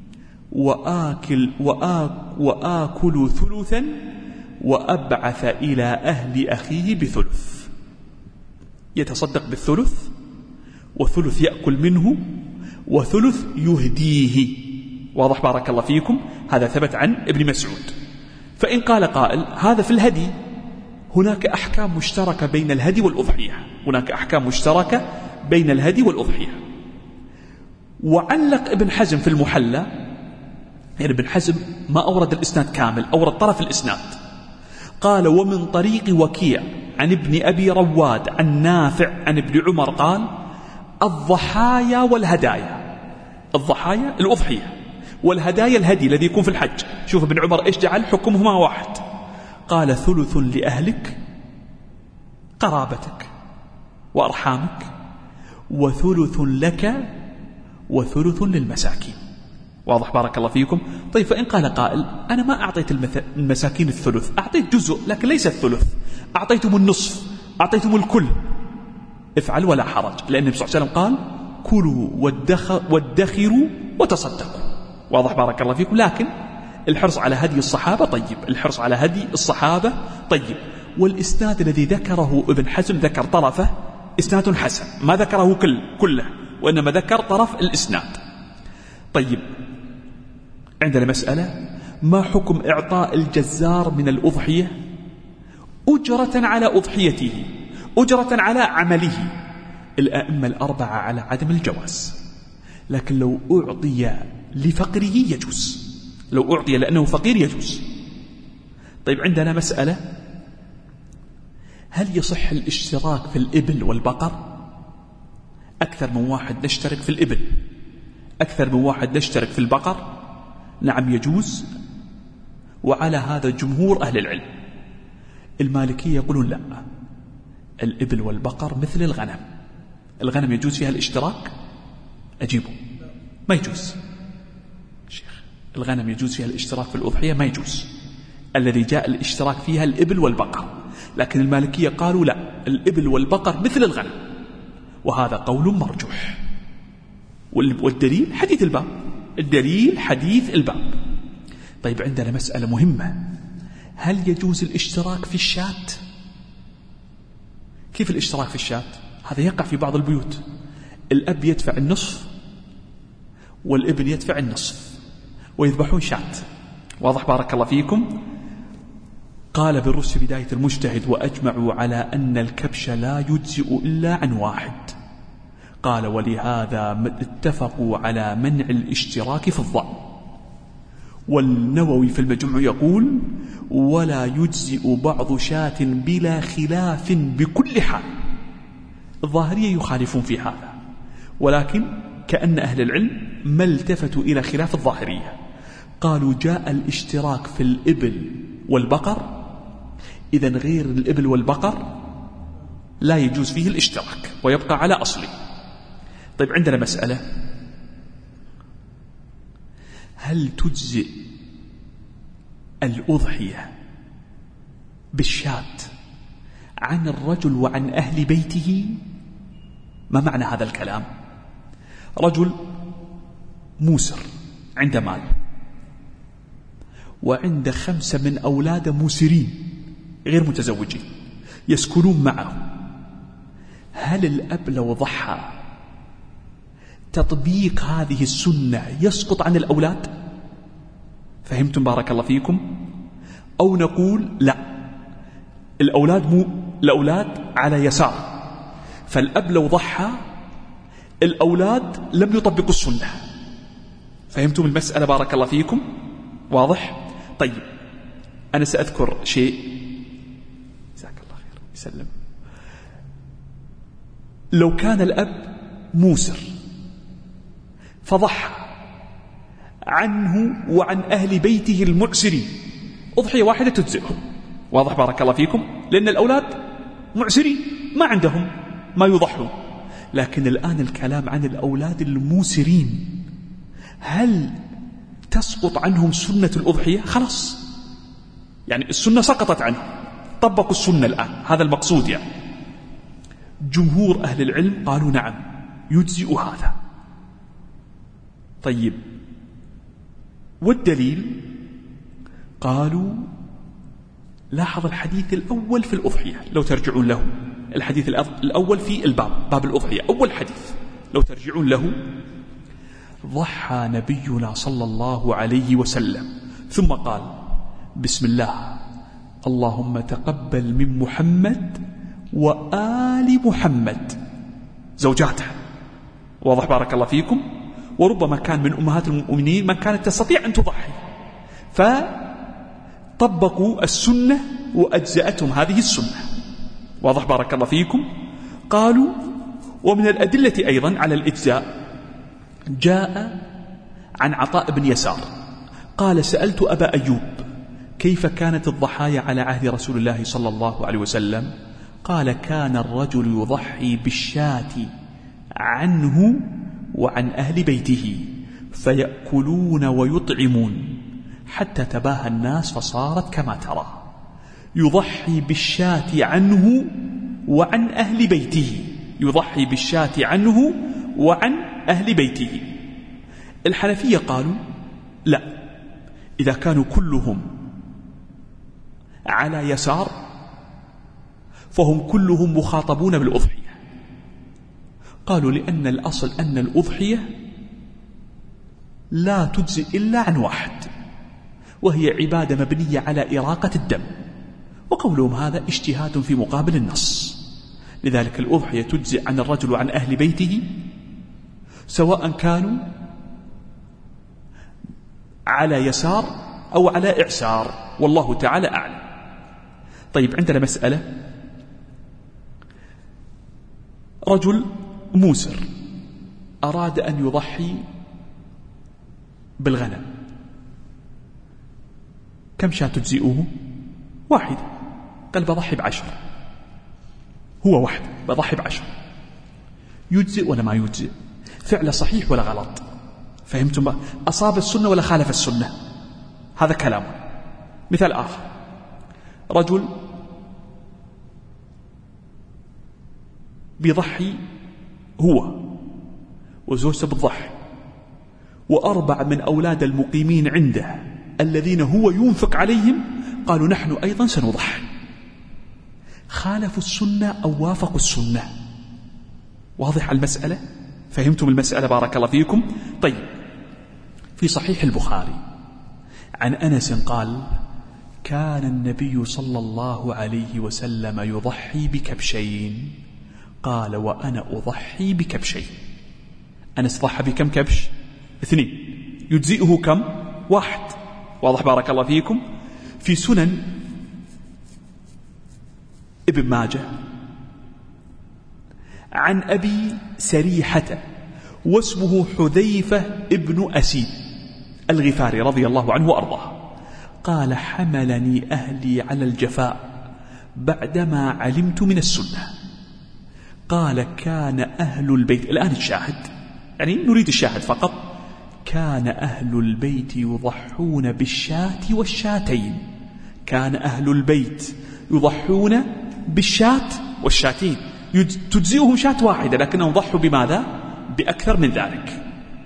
وآكل ثلثا وأبعث إلى أهل أخيه بثلث. يتصدق بالثلث، وثلث يأكل منه، وثلث يهديه. واضح بارك الله فيكم. هذا ثبت عن ابن مسعود. فإن قال قائل هذا في الهدي، هناك أحكام مشتركة بين الهدي والأضحية، هناك أحكام مشتركة بين الهدي والأضحية. وعلق ابن حزم في المحلى، يعني ابن حزم ما أورد الإسناد كامل، أورد طرف الإسناد. قال ومن طريق وكيع عن ابن أبي رواد عن نافع عن ابن عمر قال الضحايا والهدايا، الضحايا الأضحية، والهدايا الهدي الذي يكون في الحج. شوف ابن عمر إيش جعل حكمهما واحد. قال ثلث لأهلك قرابتك وأرحامك، وثلث لك، وثلث للمساكين. واضح بارك الله فيكم. طيب فإن قال قائل أنا ما أعطيت المساكين الثلث، أعطيت جزء لكن ليس الثلث، أعطيتم النصف، أعطيتم الكل، افعل ولا حرج، لأن النبي صلى الله عليه وسلم قال كلوا وادخروا وتصدقوا. واضح بارك الله فيكم. لكن الحرص على هدي الصحابة طيب، الحرص على هدي الصحابة طيب. والإسناد الذي ذكره ابن حزم ذكر طرفه إسناد حسن، ما ذكره كله، وإنما ذكر طرف الإسناد. طيب عندنا مسألة ما حكم إعطاء الجزار من الأضحية أجرة على أضحيته، أجرة على عمله؟ الأئمة الأربعة على عدم الجواز، لكن لو أعطي لفقره يجوز، لو أعطي لأنه فقير يجوز. طيب عندنا مسألة، هل يصح الاشتراك في الإبل والبقر؟ أكثر من واحد نشترك في الإبل، أكثر من واحد نشترك في البقر، نعم يجوز، وعلى هذا جمهور أهل العلم. المالكية يقولون لا، الإبل والبقر مثل الغنم، الغنم يجوز فيها الاشتراك؟ أجيبه ما يجوز. شيخ الغنم يجوز فيها الاشتراك في الأضحية؟ ما يجوز، الذي جاء الاشتراك فيها الإبل والبقر. لكن المالكية قالوا لا، الإبل والبقر مثل الغنم، وهذا قول مرجوح. والدليل حديث الباب، الدليل حديث الباب. طيب عندنا مسألة مهمة، هل يجوز الاشتراك في الشاة؟ كيف الاشتراك في الشاة؟ هذا يقع في بعض البيوت، الأب يدفع النصف والابن يدفع النصف ويذبحون شاة. واضح بارك الله فيكم؟ قال بالرس في بداية المجتهد وأجمعوا على أن الكبش لا يجزئ إلا عن واحد. قال ولهذا اتفقوا على منع الاشتراك في الضأن. والنووي في المجموع يقول ولا يجزئ بعض شاة بلا خلاف بكل حال. الظاهرية يخالفون في هذا، ولكن كأن أهل العلم ما التفتوا إلى خلاف الظاهرية، قالوا جاء الاشتراك في الإبل والبقر، إذن غير الإبل والبقر لا يجوز فيه الاشتراك ويبقى على أصله. طيب عندنا مسألة، هل تجزئ الأضحية بالشاة عن الرجل وعن أهل بيته؟ ما معنى هذا الكلام؟ رجل موسر عنده مال وعند 5 من أولاده موسرين غير متزوجين يسكنون معه، هل الأب لو ضحى تطبيق هذه السنة يسقط عن الأولاد؟ فهمتم بارك الله فيكم؟ أو نقول لا، الأولاد على يسار، فالأب لو ضحى الأولاد لم يطبقوا السنة. فهمتم المسألة بارك الله فيكم؟ واضح؟ طيب أنا سأذكر شيء، جزاك الله خير يسلم. لو كان الأب موسر فضحى عنه وعن أهل بيته المعسرين، أضحية واحدة تجزئهم. واضح بارك الله فيكم؟ لأن الأولاد معسرين ما عندهم ما يضحون. لكن الآن الكلام عن الأولاد الموسرين، هل تسقط عنهم سنة الأضحية؟ خلاص، يعني السنة سقطت عنهم، طبقوا السنة الآن، هذا المقصود. يعني جمهور أهل العلم قالوا نعم يجزئ هذا. طيب والدليل؟ قالوا لاحظ الحديث الأول في الأضحية لو ترجعون له، الحديث الأول في الباب، باب الأضحية، أول حديث لو ترجعون له، ضحى نبينا صلى الله عليه وسلم ثم قال بسم الله اللهم تقبل من محمد وآل محمد زوجاته. واضح بارك الله فيكم؟ وربما كان من أمهات المؤمنين من كانت تستطيع أن تضحي، فطبقوا السنة وأجزأتهم هذه السنة. واضح بارك الله فيكم؟ قالوا ومن الأدلة أيضا على الإجزاء جاء عن عطاء بن يسار قال سألت أبا أيوب كيف كانت الضحايا على عهد رسول الله صلى الله عليه وسلم؟ قال كان الرجل يضحي بالشاة عنه وعن أهل بيته فيأكلون ويطعمون حتى تباهى الناس فصارت كما ترى. يضحي بالشاة عنه وعن أهل بيته، يضحي بالشاة عنه وعن أهل بيته. الحنفية قالوا لا، إذا كانوا كلهم على يسار فهم كلهم مخاطبون بالأضحية. قالوا لأن الأصل أن الأضحية لا تجزي إلا عن واحد، وهي عبادة مبنية على إراقة الدم، وقولهم هذا اجتهاد في مقابل النص. لذلك الأضحية تجزئ عن الرجل وعن أهل بيته سواء كانوا على يسار أو على إعسار، والله تعالى أعلم. طيب عندنا مسألة، رجل موسر أراد أن يضحي بالغنم، كم شاة تجزئه؟ واحدة. قال بضحي ب10، هو واحد بضحي ب10، يجزئ ولا ما يجزئ؟ فعل صحيح ولا غلط؟ فهمتم بقى؟ أصاب السنة ولا خالف السنة؟ هذا كلام. مثال آخر، رجل بيضحي هو وزوجته بتضحي، و4 من أولاد المقيمين عنده الذين هو ينفق عليهم قالوا نحن أيضا سنضحي. خالفوا السنة أو وافقوا السنة؟ واضح المسألة؟ فهمتم المسألة بارك الله فيكم؟ طيب، في صحيح البخاري عن أنس قال كان النبي صلى الله عليه وسلم يضحي بكبشين، قال وأنا أضحي بكبشين. أنس ضحى بكم كبش؟ 2. يجزئه كم؟ 1. واضح بارك الله فيكم؟ في سنن ابن ماجه عن أبي سريحة واسمه حذيفة ابن أسيد الغفاري رضي الله عنه وأرضاه، قال حملني أهلي على الجفاء بعدما علمت من السنة. قال كان أهل البيت، الآن الشاهد، يعني نريد الشاهد فقط، كان أهل البيت يضحون بالشاة والشاتين. كان أهل البيت يضحون بالشاة والشاتين، تجزئهم شاة واحدة لكنهم ضحوا بماذا؟ بأكثر من ذلك.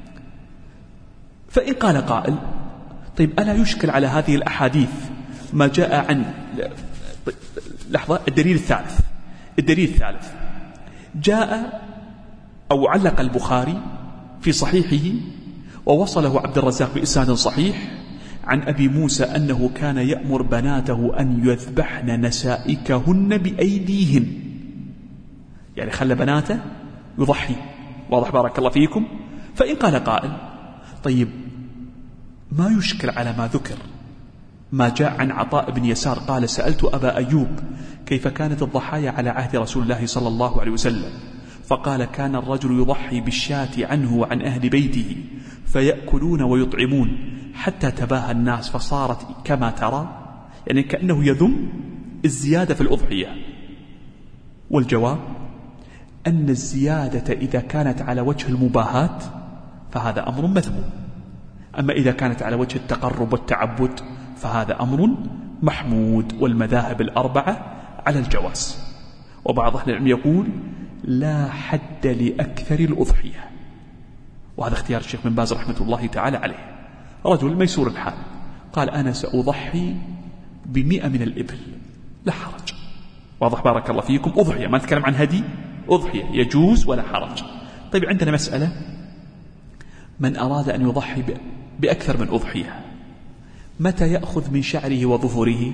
فإن قال قائل طيب ألا يشكل على هذه الأحاديث ما جاء عن لحظة، الدليل الثالث جاء أو علق البخاري في صحيحه ووصله عبد الرزاق بإسناد صحيح عن أبي موسى أنه كان يأمر بناته أن يذبحن نسائكهن بأيديهن، يعني خلى بناته يضحي. واضح بارك الله فيكم؟ فإن قال قائل طيب ما يشكل على ما ذكر ما جاء عن عطاء بن يسار قال سألت أبا أيوب كيف كانت الضحايا على عهد رسول الله صلى الله عليه وسلم، فقال كان الرجل يضحي بالشاة عنه وعن أهل بيته فيأكلون ويطعمون حتى تباهى الناس فصارت كما ترى، يعني كأنه يذم الزيادة في الأضحية. والجواب أن الزيادة إذا كانت على وجه المباهاة فهذا أمر مذموم، أما إذا كانت على وجه التقرب والتعبد فهذا أمر محمود. والمذاهب الأربعة على الجواز. وبعض أهل العلم يقول لا حد لأكثر الأضحية، وهذا اختيار الشيخ بن باز رحمة الله تعالى عليه. رجل ميسور الحال قال أنا سأضحي ب100 من الإبل، لا حرج. واضح بارك الله فيكم؟ أضحية، ما نتكلم عن هدي، أضحية يجوز ولا حرج. طيب عندنا مسألة، من أراد أن يضحي بأكثر من أضحية متى يأخذ من شعره وظفره؟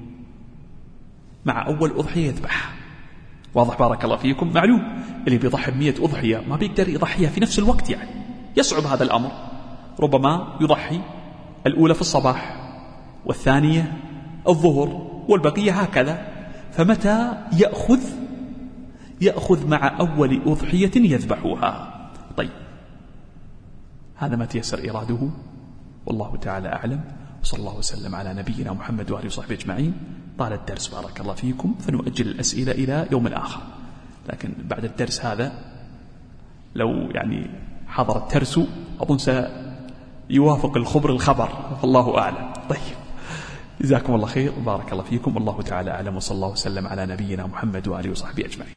مع أول أضحية يذبح. واضح بارك الله فيكم؟ معلوم اللي بيضحي ب100 أضحية ما بيقدر يضحيها في نفس الوقت، يعني يصعب هذا الأمر. ربما يضحي الأولى في الصباح والثانية الظهر والبقية هكذا. فمتى يأخذ مع أول أضحية يذبحها؟ طيب هذا ما تيسر إراده، والله تعالى أعلم. وصلى الله وسلم على نبينا محمد وآله وصحبه أجمعين. طال الدرس بارك الله فيكم، فنؤجل الأسئلة إلى يوم آخر، لكن بعد الدرس هذا لو يعني حضر الترس أظن سيوافق الخبر، والله أعلم. طيب جزاكم الله خير وبارك الله فيكم، والله تعالى أعلم، وصلى الله وسلم على نبينا محمد وآله وصحبه أجمعين.